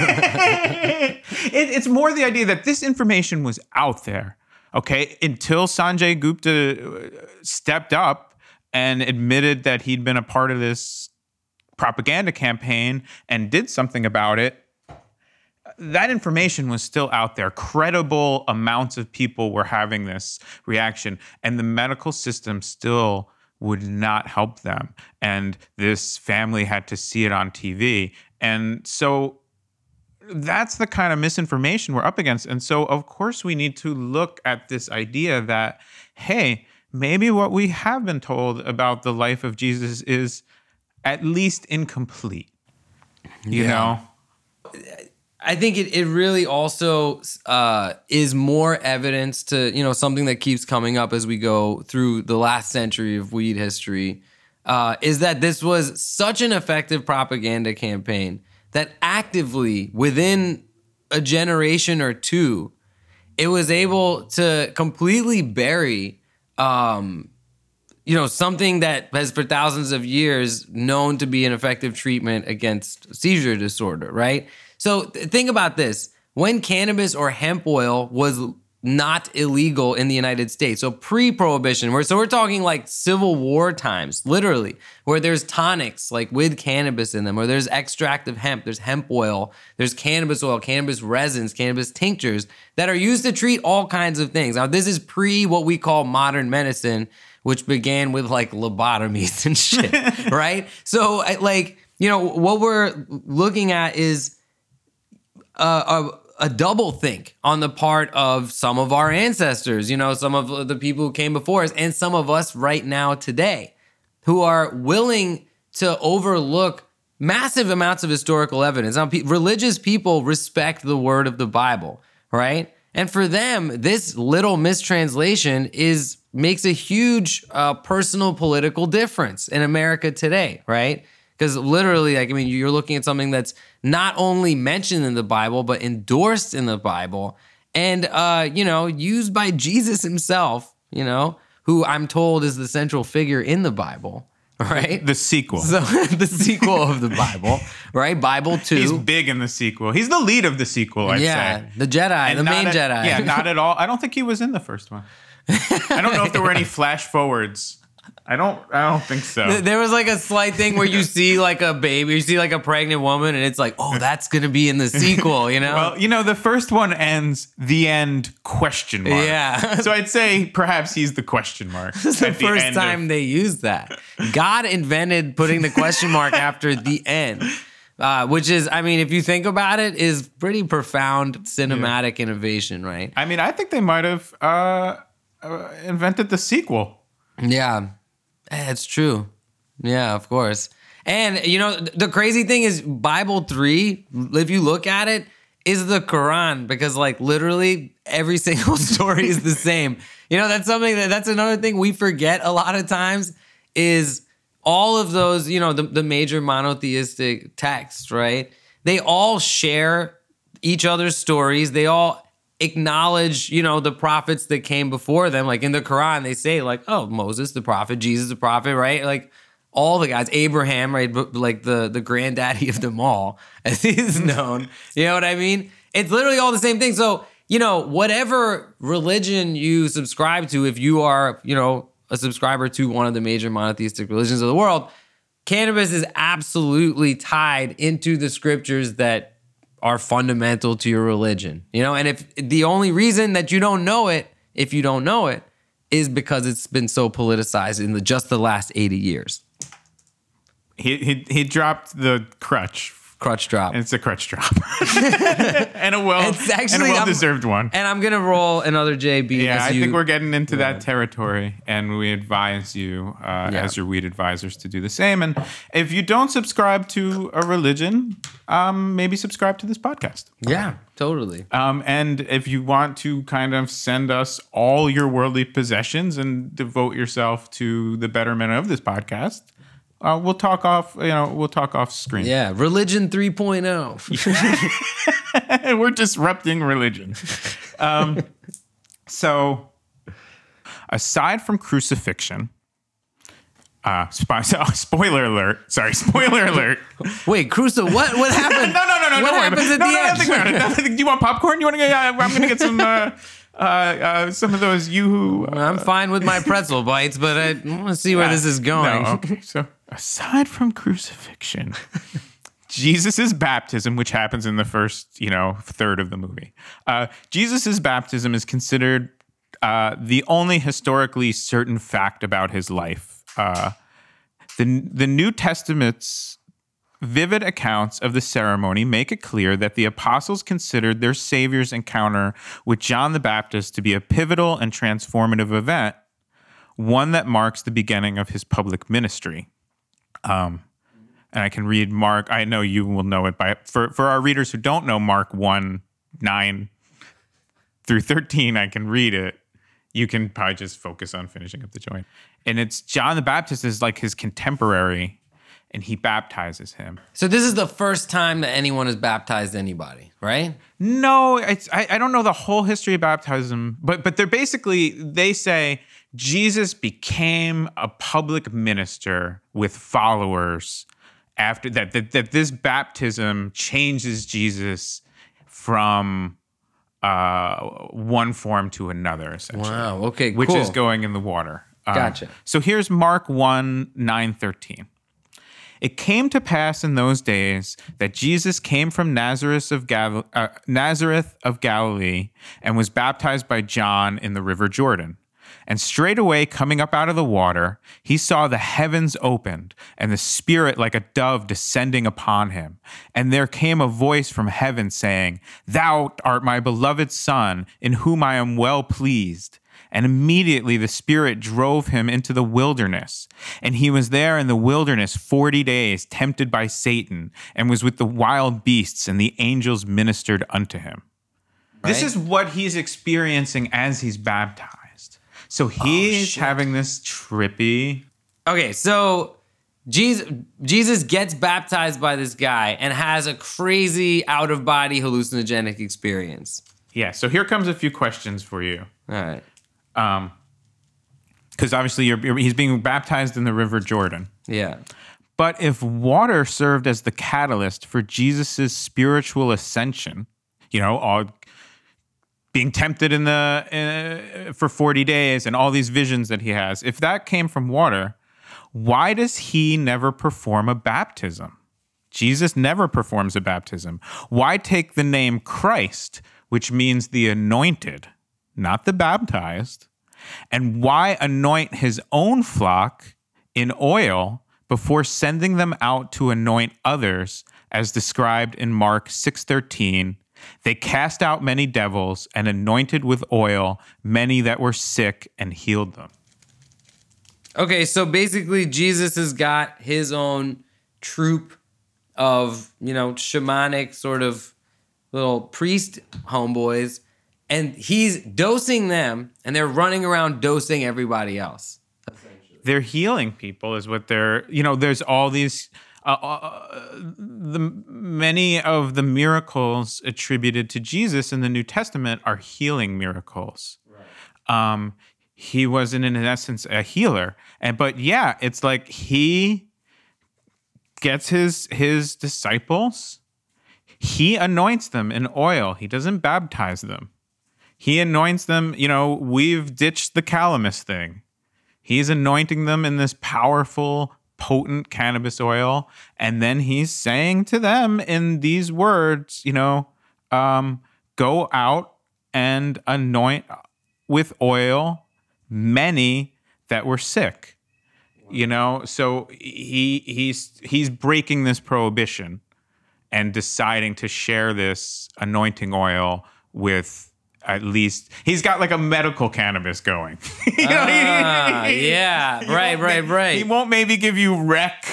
it, it's more the idea that this information was out there. Okay, until Sanjay Gupta stepped up and admitted that he'd been a part of this propaganda campaign and did something about it, that information was still out there. Credible amounts of people were having this reaction, and the medical system still would not help them. And this family had to see it on T V. And so that's the kind of misinformation we're up against. And so, of course, we need to look at this idea that, hey, maybe what we have been told about the life of Jesus is at least incomplete. You yeah. know? I think it, it really also uh, is more evidence to, you know, something that keeps coming up as we go through the last century of weed history, uh, is that this was such an effective propaganda campaign that actively, within a generation or two, it was able to completely bury, um, you know, something that has for thousands of years known to be an effective treatment against seizure disorder, right? So th- think about this. When cannabis or hemp oil was not illegal in the United States, so pre-prohibition, we're, so we're talking like Civil War times, literally, where there's tonics like with cannabis in them, or there's extract of hemp, there's hemp oil, there's cannabis oil, cannabis resins, cannabis tinctures that are used to treat all kinds of things. Now, this is pre what we call modern medicine, which began with like lobotomies and shit, right? So like, you know, what we're looking at is uh, a a double think on the part of some of our ancestors, you know, some of the people who came before us, and some of us right now today, who are willing to overlook massive amounts of historical evidence. Now, pe- religious people respect the word of the Bible, right? And for them, this little mistranslation is makes a huge uh, personal political difference in America today, right? Because literally, like, I mean, you're looking at something that's not only mentioned in the Bible, but endorsed in the Bible and, uh, you know, used by Jesus himself, you know, who I'm told is the central figure in the Bible, right? The sequel. So the sequel of the Bible, right? Bible two. He's big in the sequel. He's the lead of the sequel, I'd yeah, say. the Jedi, And the not main at- Jedi. Yeah, not at all. I don't think he was in the first one. I don't know if there were any flash forwards. I don't I don't think so. There was like a slight thing where you see like a baby, you see like a pregnant woman, and it's like, oh, that's gonna be in the sequel, you know? Well, you know, the first one ends the end question mark. Yeah. So I'd say perhaps he's the question mark. This is the at first end time of- they used that. God invented putting the question mark after the end, uh, which is, I mean, if you think about it, is pretty profound cinematic innovation, right? I mean, I think they might have uh, uh, invented the sequel. Yeah, Eh, it's true. Yeah, of course. And, you know, th- the crazy thing is Bible three, if you look at it, is the Quran, because like literally every single story is the same. You know, that's something that that's another thing we forget a lot of times is all of those, you know, the, the major monotheistic texts, right? They all share each other's stories. They all acknowledge, you know, the prophets that came before them. Like in the Quran, they say like, oh, Moses the prophet, Jesus the prophet, right? Like all the guys, Abraham, right? But like the, the granddaddy of them all, as he is known. You know what I mean? It's literally all the same thing. So, you know, whatever religion you subscribe to, if you are, you know, a subscriber to one of the major monotheistic religions of the world, cannabis is absolutely tied into the scriptures that are fundamental to your religion, you know? And if the only reason that you don't know it, if you don't know it, is because it's been so politicized in the just the last eighty years. He he he dropped the crutch. Crutch drop. And it's a crutch drop. and a well It's actually- and a I'm- well-deserved one. And I'm gonna roll another J B. Yeah, as I you, think we're getting into that territory, and we advise you, uh, Yeah. as your weed advisors, to do the same. And if you don't subscribe to a religion, um, maybe subscribe to this podcast. Yeah, totally. Um, and if you want to kind of send us all your worldly possessions and devote yourself to the betterment of this podcast, uh, we'll talk off. You know, we'll talk off screen. Yeah, religion three point oh. We're disrupting religion. Um, so, aside from crucifixion, uh, spo- oh, spoiler alert. Sorry, spoiler alert. Wait, Crusoe, what what happened? no, no, no, no. What don't worry happens about at no, the no, end? Nothing about it. Nothing. Do you want popcorn? You want to get? Uh, I'm going to get some. Uh, uh, uh, some of those Yoo-hoo. Uh, I'm fine with my pretzel bites, but I want to see where this is going. No, okay. So, aside from crucifixion, Jesus' baptism, which happens in the first, you know, third of the movie, uh, Jesus' baptism is considered uh, the only historically certain fact about his life. Uh, the the New Testament's vivid accounts of the ceremony make it clear that the apostles considered their Savior's encounter with John the Baptist to be a pivotal and transformative event, one that marks the beginning of his public ministry. Um, and I can read Mark. I know you will know it by for for our readers who don't know Mark one nine through thirteen. I can read it. You can probably just focus on finishing up the joint. And it's John the Baptist is like his contemporary, and he baptizes him. So this is the first time that anyone has baptized anybody, right? No, it's, I, I don't know the whole history of baptism, but but they're basically, they say Jesus became a public minister with followers after that, that, that this baptism changes Jesus from uh, one form to another, essentially. Wow, okay, Which cool. is going in the water. Um, Gotcha. So here's Mark one nine thirteen. It came to pass in those days that Jesus came from Nazareth of, Gal- uh, Nazareth of Galilee and was baptized by John in the river Jordan. And straightway coming up out of the water, he saw the heavens opened and the Spirit like a dove descending upon him. And there came a voice from heaven saying, "Thou art my beloved Son, in whom I am well pleased." And immediately the Spirit drove him into the wilderness. And he was there in the wilderness forty days, tempted by Satan, and was with the wild beasts, and the angels ministered unto him. Right? This is what he's experiencing as he's baptized. So he's oh, having this trippy... Okay, so Jesus, Jesus gets baptized by this guy and has a crazy out-of-body hallucinogenic experience. Yeah, so here comes a few questions for you. All right. Um, because obviously you're, you're, he's being baptized in the River Jordan. Yeah. But if water served as the catalyst for Jesus's spiritual ascension, you know, all being tempted in the uh, for forty days and all these visions that he has, if that came from water, why does he never perform a baptism? Jesus never performs a baptism. Why take the name Christ, which means the anointed, not the baptized? And why anoint his own flock in oil before sending them out to anoint others, as described in Mark six thirteen? They cast out many devils and anointed with oil many that were sick and healed them. Okay, so basically Jesus has got his own troop of, you know, shamanic sort of little priest homeboys, and he's dosing them, and they're running around dosing everybody else. They're healing people is what they're, you know, there's all these, uh, uh, the many of the miracles attributed to Jesus in the New Testament are healing miracles. Right. Um, he wasn't in essence a healer. And, but yeah, it's like he gets his, his disciples, he anoints them in oil. He doesn't baptize them. He anoints them, you know, we've ditched the calamus thing. He's anointing them in this powerful, potent cannabis oil. And then he's saying to them in these words, you know, um, go out and anoint with oil many that were sick. Wow. You know, so he he's he's breaking this prohibition and deciding to share this anointing oil with at least he's got like a medical cannabis going. you know, ah, he, he, yeah, he right, right, right. He won't maybe give you rec.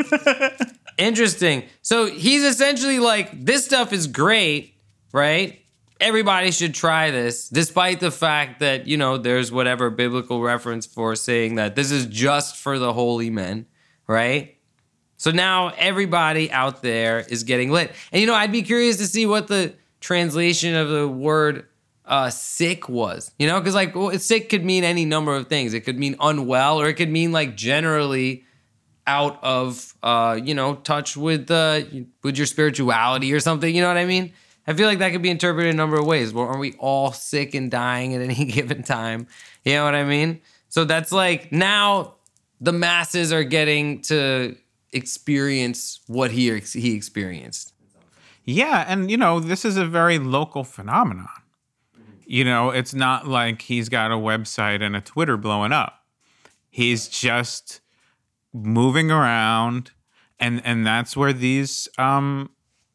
Interesting. So he's essentially like, this stuff is great, right? Everybody should try this, despite the fact that, you know, there's whatever biblical reference for saying that this is just for the holy men, right? So now everybody out there is getting lit. And, you know, I'd be curious to see what the translation of the word Uh, sick was, you know, because like well, sick could mean any number of things. It could mean unwell, or it could mean like generally out of, uh, you know, touch with uh, with your spirituality or something. You know what I mean? I feel like that could be interpreted a number of ways. Well, aren't we all sick and dying at any given time? You know what I mean? So that's like now the masses are getting to experience what he he experienced. Yeah, and you know, this is a very local phenomenon. You know, it's not like he's got a website and a Twitter blowing up. He's just moving around, and and that's where these um,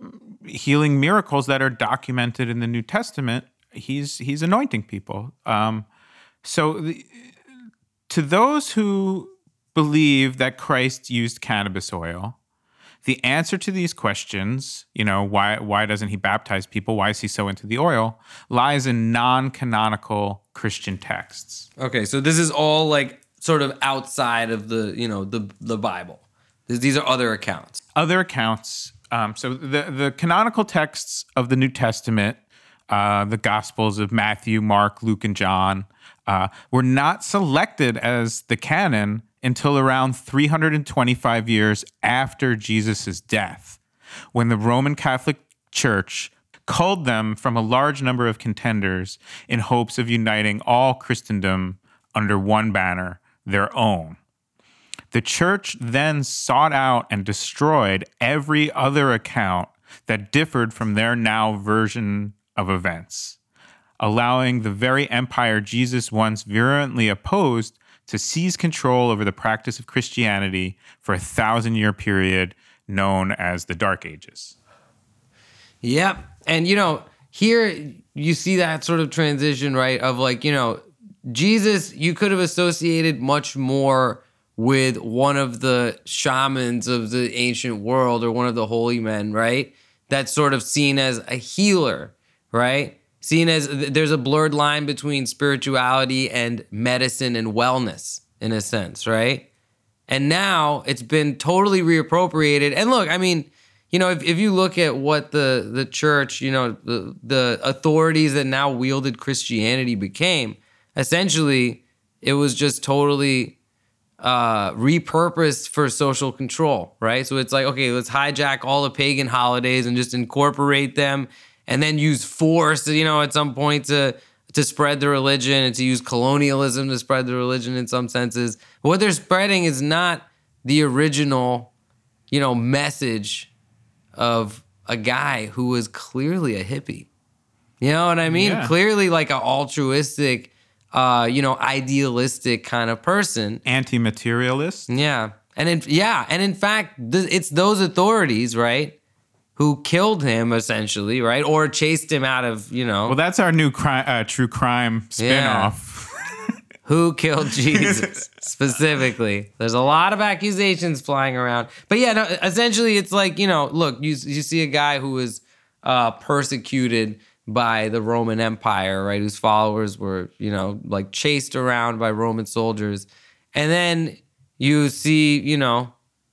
healing miracles that are documented in the New Testament, he's he's anointing people. Um, so the, to those who believe that Christ used cannabis oil, the answer to these questions, you know, why why doesn't he baptize people? Why is he so into the oil? Lies in non-canonical Christian texts. Okay, so this is all like sort of outside of the, you know, the the Bible. These are other accounts. Other accounts. Um, so the the canonical texts of the New Testament, uh, the Gospels of Matthew, Mark, Luke, and John, uh, were not selected as the canon until around three hundred twenty-five years after Jesus' death, when the Roman Catholic Church culled them from a large number of contenders in hopes of uniting all Christendom under one banner, their own. The Church then sought out and destroyed every other account that differed from their now version of events, allowing the very empire Jesus once virulently opposed to seize control over the practice of Christianity for a thousand-year period known as the Dark Ages. Yep. And, you know, here you see that sort of transition, right, of like, you know, Jesus, you could have associated much more with one of the shamans of the ancient world or one of the holy men, right? That's sort of seen as a healer, right? Seen as there's a blurred line between spirituality and medicine and wellness in a sense, right? And now it's been totally reappropriated. And look, I mean, you know, if, if you look at what the, the church, you know, the, the authorities that now wielded Christianity became, essentially it was just totally uh, repurposed for social control, right? So it's like, okay, let's hijack all the pagan holidays and just incorporate them and then use force, you know, at some point to to spread the religion and to use colonialism to spread the religion in some senses. What they're spreading is not the original, you know, message of a guy who was clearly a hippie. You know what I mean? Yeah. Clearly like an altruistic, uh, you know, idealistic kind of person. Anti-materialist. Yeah. And in, yeah. And in fact, th- it's those authorities, right, who killed him essentially, right? Or chased him out of, you know. Well, that's our new cri- uh, true crime spinoff. Who killed Jesus specifically? There's a lot of accusations flying around. But yeah, no, essentially it's like, you know, look, you you see a guy who was uh, persecuted by the Roman Empire, right? Whose followers were, you know, like chased around by Roman soldiers. And then you see, you know,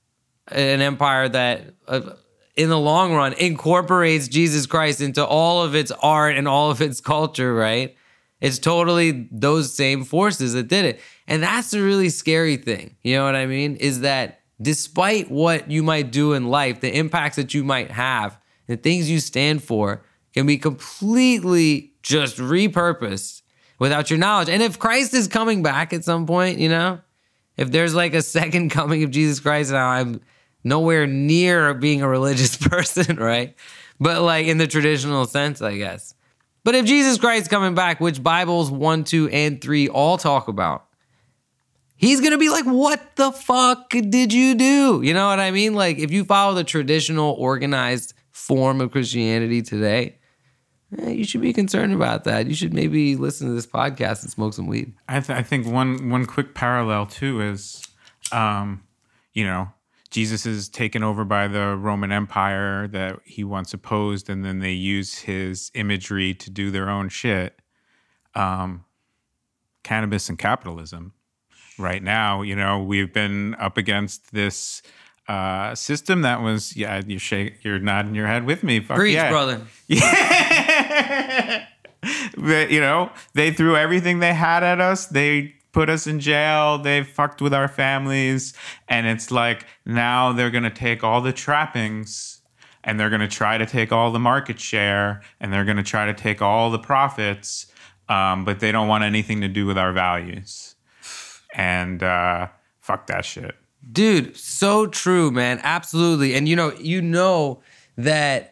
an empire that uh, in the long run incorporates Jesus Christ into all of its art and all of its culture, right? It's totally those same forces that did it. And that's the really scary thing. You know what I mean? Is that despite what you might do in life, the impacts that you might have, the things you stand for can be completely just repurposed without your knowledge. And if Christ is coming back at some point, you know, if there's like a second coming of Jesus Christ, now I'm nowhere near being a religious person, right? But like in the traditional sense, I guess. But if Jesus Christ is coming back, which Bibles one, two, and three all talk about, he's going to be like, what the fuck did you do? You know what I mean? Like if you follow the traditional organized form of Christianity today, eh, you should be concerned about that. You should maybe listen to this podcast and smoke some weed. I, th- I think one one quick parallel too is, um, you know, Jesus is taken over by the Roman Empire that he once opposed, and then they use his imagery to do their own shit. Um, cannabis and capitalism. Right now, you know, we've been up against this uh, system that was, yeah, you shake, you're nodding your head with me. Fuck Preach, yeah. brother. Yeah. But, you know, they threw everything they had at us. They put us in jail. They fucked with our families. And it's like now they're going to take all the trappings and they're going to try to take all the market share and they're going to try to take all the profits. Um, but they don't want anything to do with our values. And uh, fuck that shit. Dude, so true, man. Absolutely. And you know, you know that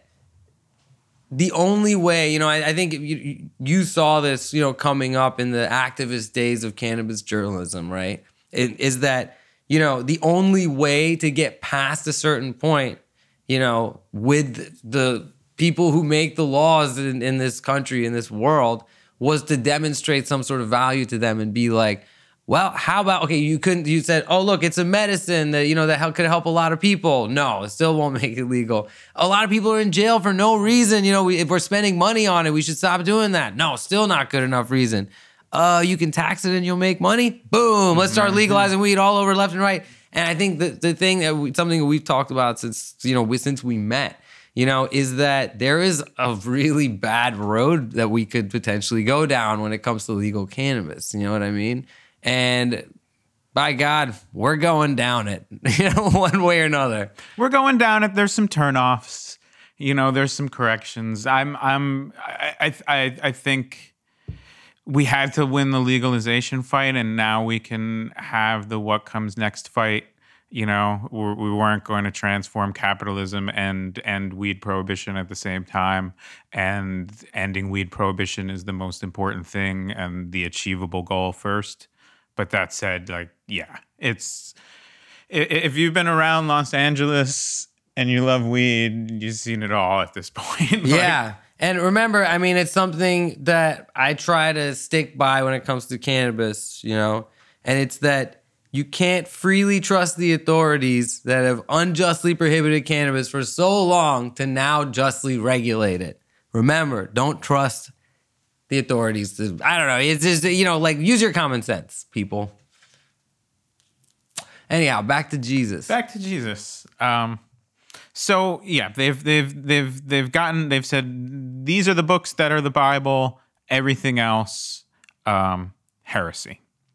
the only way, you know, I, I think you, you saw this, you know, coming up in the activist days of cannabis journalism, right? It, is that, you know, the only way to get past a certain point, you know, with the people who make the laws in, in this country, in this world, was to demonstrate some sort of value to them and be like, well, how about, okay, you couldn't, you said, oh, look, it's a medicine that, you know, that help, could help a lot of people. No, it still won't make it legal. A lot of people are in jail for no reason. You know, we, if we're spending money on it, we should stop doing that. No, still not good enough reason. Uh, you can tax it and you'll make money. Boom, let's start legalizing weed all over left and right. And I think the, the thing that we, something that we've talked about since, you know, we, since we met, you know, is that there is a really bad road that we could potentially go down when it comes to legal cannabis. You know what I mean? And by God, we're going down it, you know, one way or another. We're going down it. There's some turnoffs, you know, there's some corrections. I'm, I'm, I, I, I think we had to win the legalization fight, and now we can have the what comes next fight. You know, we're, we weren't going to transform capitalism and end weed prohibition at the same time. And ending weed prohibition is the most important thing and the achievable goal first. But that said, like, yeah, it's if you've been around Los Angeles and you love weed, you've seen it all at this point. Like, yeah. And remember, I mean, it's something that I try to stick by when it comes to cannabis, you know, and it's that you can't freely trust the authorities that have unjustly prohibited cannabis for so long to now justly regulate it. Remember, don't trust the authorities. To, I don't know. It's just, you know, like, use your common sense, people. Anyhow, back to Jesus. Back to Jesus. Um, so yeah, they've they've they've they've gotten they've said these are the books that are the Bible. Everything else, um, heresy.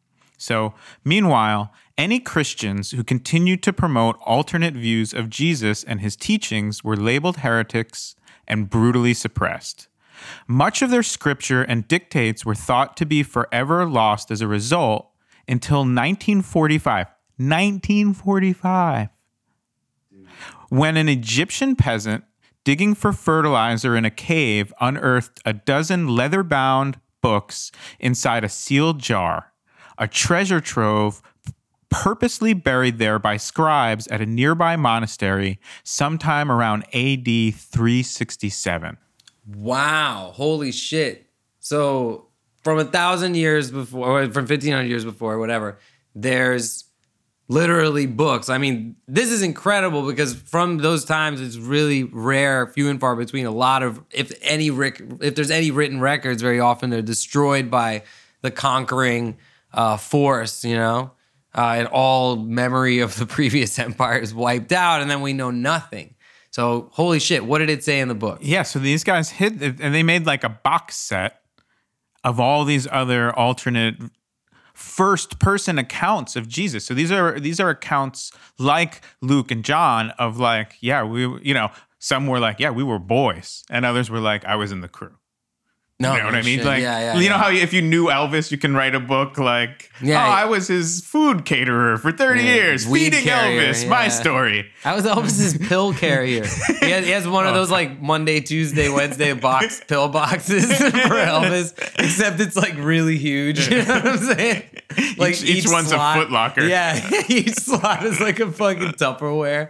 So, meanwhile, any Christians who continued to promote alternate views of Jesus and his teachings were labeled heretics and brutally suppressed. Much of their scripture and dictates were thought to be forever lost as a result until nineteen forty-five. nineteen forty-five. When an Egyptian peasant digging for fertilizer in a cave unearthed a dozen leather-bound books inside a sealed jar, a treasure trove purposely buried there by scribes at a nearby monastery sometime around A D three sixty-seven. Wow. Holy shit. So from a thousand years before, or from fifteen hundred years before, whatever, there's literally books. I mean, this is incredible because from those times, it's really rare, few and far between. A lot of, if any, if there's any written records, very often they're destroyed by the conquering uh, force, you know, uh, and all memory of the previous empire is wiped out, and then we know nothing. So, holy shit, what did it say in the book? Yeah, so these guys hid, and they made like a box set of all these other alternate first-person accounts of Jesus. So these are these are accounts like Luke and John of like, yeah, we, you know, some were like, yeah, we were boys, and others were like, I was in the crew. No, you know what I mean? shit. Like, yeah, yeah, you yeah. know how if you knew Elvis, you can write a book like, Yeah, oh, yeah. I was his food caterer for thirty Yeah, years, weed feeding carrier, Elvis, my yeah. story. I was Elvis's pill carrier. He has, he has one of those like Monday, Tuesday, Wednesday box pill boxes for Elvis, except it's like really huge. You know what I'm saying? Like Each- each one's a slot- Foot Locker. Yeah, each slot is like a fucking Tupperware.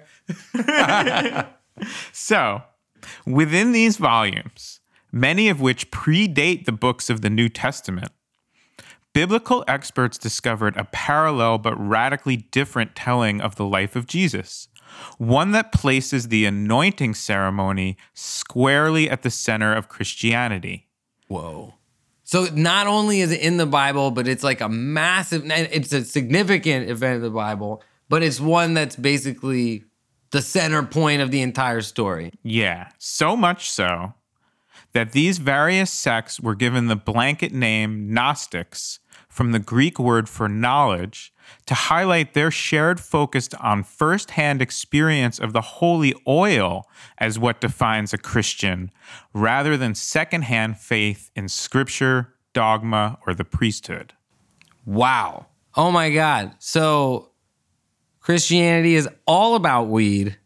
So, within these volumes, many of which predate the books of the New Testament, biblical experts discovered a parallel but radically different telling of the life of Jesus, one that places the anointing ceremony squarely at the center of Christianity. Whoa. So not only is it in the Bible, but it's like a massive, it's a significant event of the Bible, but it's one that's basically the center point of the entire story. Yeah, so much so that these various sects were given the blanket name Gnostics from the Greek word for knowledge to highlight their shared focus on firsthand experience of the holy oil as what defines a Christian, rather than secondhand faith in scripture, dogma, or the priesthood. Wow. Oh my God. So Christianity is all about weed,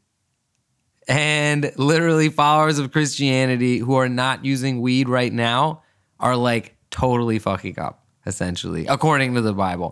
and literally followers of Christianity who are not using weed right now are like totally fucking up, essentially, according to the Bible.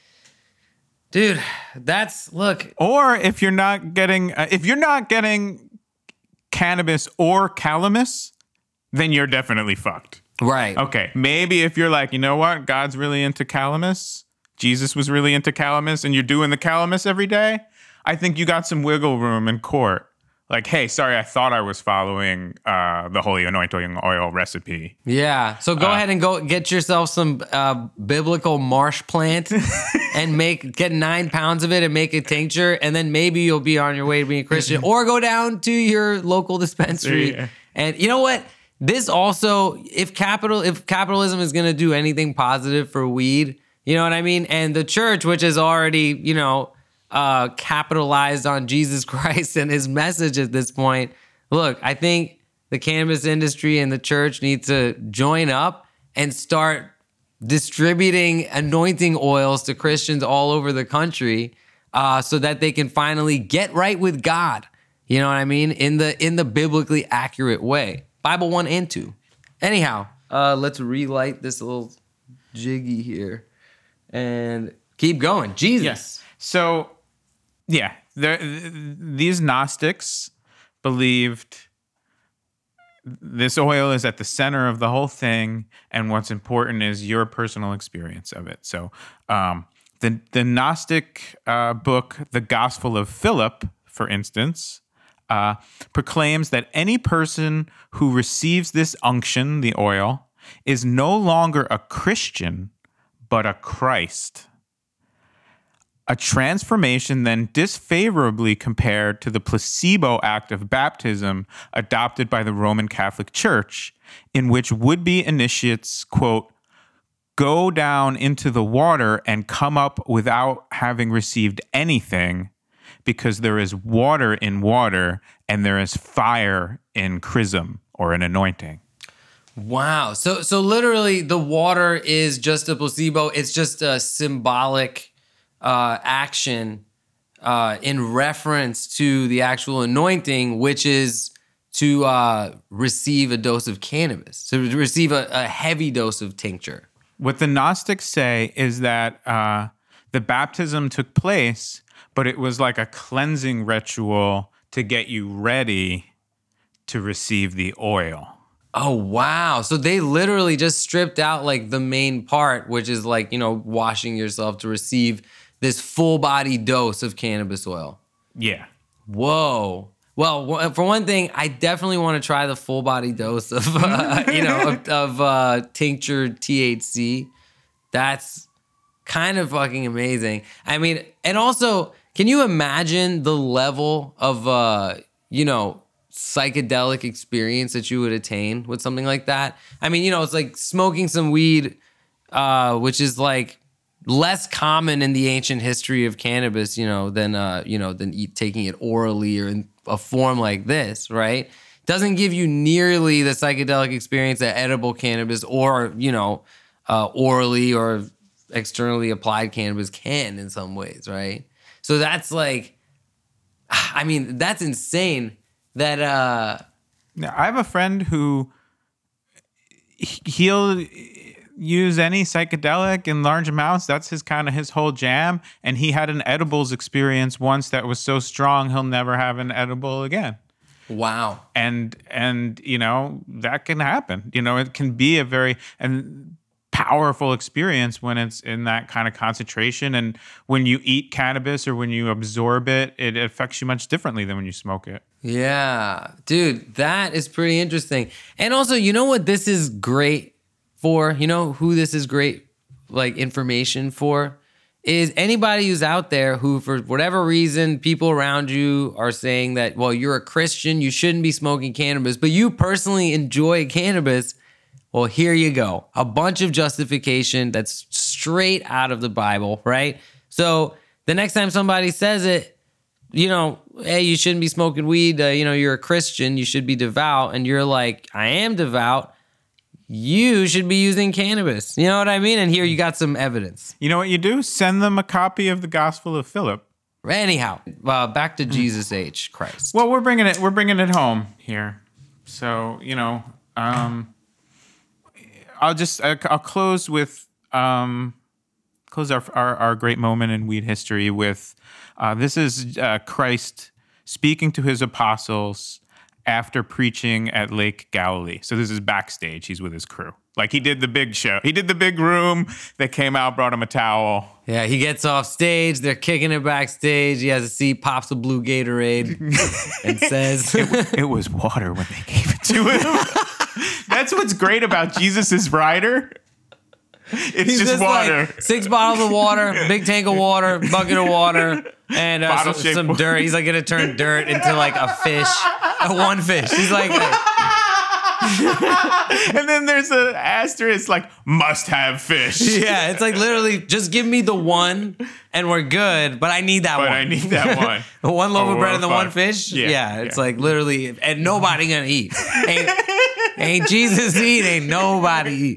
Dude, that's, look. Or if you're not getting, uh, if you're not getting cannabis or calamus, then you're definitely fucked. Right. Okay, maybe if you're like, you know what, God's really into calamus, Jesus was really into calamus, and you're doing the calamus every day, I think you got some wiggle room in court. Like, hey, sorry, I thought I was following uh, the holy anointing oil recipe. Yeah. So go Uh, ahead and go get yourself some uh, biblical marsh plant and make get nine pounds of it and make a tincture, and then maybe you'll be on your way to being a Christian. Or go down to your local dispensary. Yeah. And you know what? This also, if capital, if capitalism is going to do anything positive for weed, you know what I mean? And the church, which is already, you know, uh, capitalized on Jesus Christ and his message at this point. Look, I think the cannabis industry and the church need to join up and start distributing anointing oils to Christians all over the country uh, so that they can finally get right with God. You know what I mean? In the in the biblically accurate way. Bible one and two. Anyhow, uh, let's relight this little jiggy here and keep going. Jesus. Yes. So, yeah, there, these Gnostics believed this oil is at the center of the whole thing, and what's important is your personal experience of it. So, um, the the Gnostic uh, book, The Gospel of Philip, for instance, uh, proclaims that any person who receives this unction, the oil, is no longer a Christian, but a Christ. A transformation then disfavorably compared to the placebo act of baptism adopted by the Roman Catholic Church, in which would-be initiates, quote, go down into the water and come up without having received anything, because there is water in water and there is fire in chrism, or an anointing. Wow. So so literally the water is just a placebo. It's just a symbolic uh, action uh, in reference to the actual anointing, which is to uh, receive a dose of cannabis, to receive a, a heavy dose of tincture. What the Gnostics say is that uh, the baptism took place, but it was like a cleansing ritual to get you ready to receive the oil. Oh, wow. So they literally just stripped out like the main part, which is like, you know, washing yourself to receive this full body dose of cannabis oil. Yeah. Whoa. Well, for one thing, I definitely want to try the full body dose of, uh, you know, of, of uh, tinctured T H C. That's kind of fucking amazing. I mean, and also, can you imagine the level of, uh, you know, psychedelic experience that you would attain with something like that? I mean, you know, it's like smoking some weed, uh, which is like less common in the ancient history of cannabis, you know, than, uh, you know, than eat, taking it orally or in a form like this, right? Doesn't give you nearly the psychedelic experience that edible cannabis or, you know, uh, orally or externally applied cannabis can in some ways, right? So that's like, I mean, that's insane that, uh, Now, I have a friend who he'll use any psychedelic in large amounts. That's his kind of his whole jam. And he had an edibles experience once that was so strong he'll never have an edible again. wow. And and you know, that can happen. You know, it can be a very and powerful experience when it's in that kind of concentration. And when you eat cannabis or when you absorb it, it affects you much differently than when you smoke it. Yeah, dude, that is pretty interesting. And also, you know what this is great for? You know who this is great, like, information for? Is anybody who's out there who, for whatever reason, people around you are saying that, well, you're a Christian, you shouldn't be smoking cannabis, but you personally enjoy cannabis. Well, here you go. A bunch of justification that's straight out of the Bible, right? So the next time somebody says it, you know, hey, you shouldn't be smoking weed. Uh, you know, you're a Christian. You should be devout. And you're like, I am devout. You should be using cannabis. You know what I mean? And here you got some evidence. You know what you do? Send them a copy of the Gospel of Philip. Anyhow, uh, back to Jesus H. Christ. Well, we're bringing it. We're bringing it home here. So you know, um, I'll just I'll close with um, close our, our our great moment in weed history with uh, this is uh, Christ speaking to his apostles after preaching at Lake Galilee. So this is backstage. He's with his crew. Like he did the big show. He did the big room. They came out, brought him a towel. Yeah, he gets off stage. They're kicking it backstage. He has a seat, pops a blue Gatorade, and says, it, it was water when they gave it to him. That's what's great about Jesus's rider. It's He's just, just water. Like six bottles of water, big tank of water, bucket of water, and uh, some, Bottle-shaped some water. dirt. He's like gonna turn dirt into like a fish, a one fish. He's like, And then there's an asterisk like must have fish. yeah, it's like literally just give me the one and we're good. But I need that But one. I need that one. The one loaf Oh, of bread well, and the fine. one fish. Yeah, Yeah, it's yeah. like literally, and nobody gonna eat. Ain't, ain't Jesus eat? Ain't nobody eat.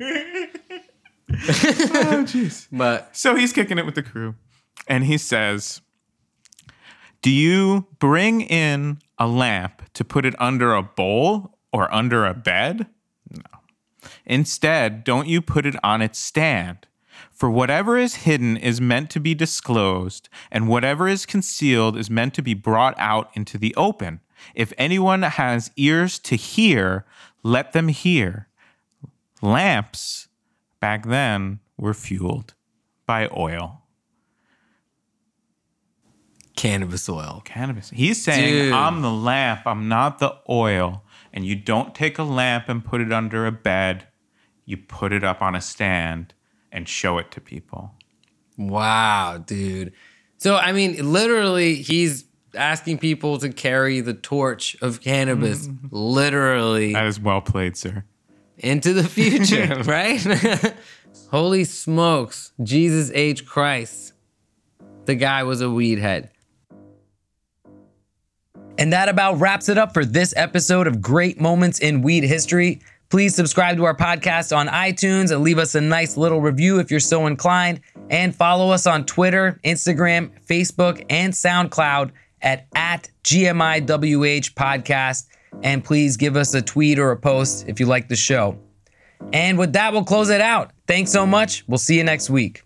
Oh, jeez. But So he's kicking it with the crew. And he says, do you bring in a lamp to put it under a bowl or under a bed? No. Instead, don't you put it on its stand? For whatever is hidden is meant to be disclosed, and whatever is concealed is meant to be brought out into the open. If anyone has ears to hear, let them hear. Lamps back then were fueled by oil. cannabis oil. Cannabis. He's saying, Dude. I'm the lamp, I'm not the oil. And you don't take a lamp and put it under a bed. You put it up on a stand and show it to people. Wow, dude. So, I mean, literally, he's asking people to carry the torch of cannabis, literally, That is well played, sir. into the future, right? Holy smokes. Jesus H. Christ. The guy was a weed head. And that about wraps it up for this episode of Great Moments in Weed History. Please subscribe to our podcast on iTunes and leave us a nice little review if you're so inclined. And follow us on Twitter, Instagram, Facebook, and SoundCloud at, at G M I W H Podcast. And please give us a tweet or a post if you like the show. And with that, we'll close it out. Thanks so much. We'll see you next week.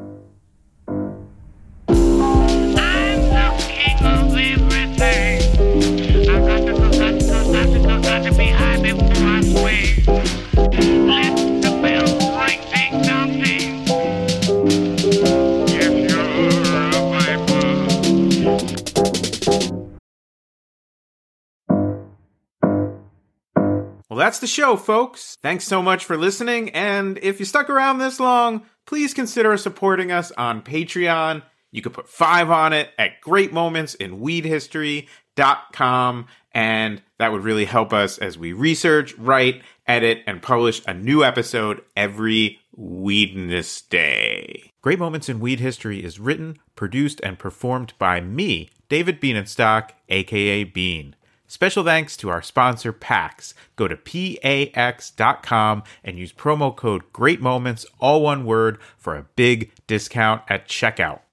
Well, that's the show, folks. Thanks so much for listening, and if you stuck around this long, please consider supporting us on Patreon. You could put five on it at great moments in weed history dot com, and that would really help us as we research, write, edit, and publish a new episode every Weedness Day. Great Moments in Weed History is written, produced, and performed by me, David Bienenstock, aka Bean. Special thanks to our sponsor, PAX. Go to P A X dot com and use promo code GREATMOMENTS, all one word, for a big discount at checkout.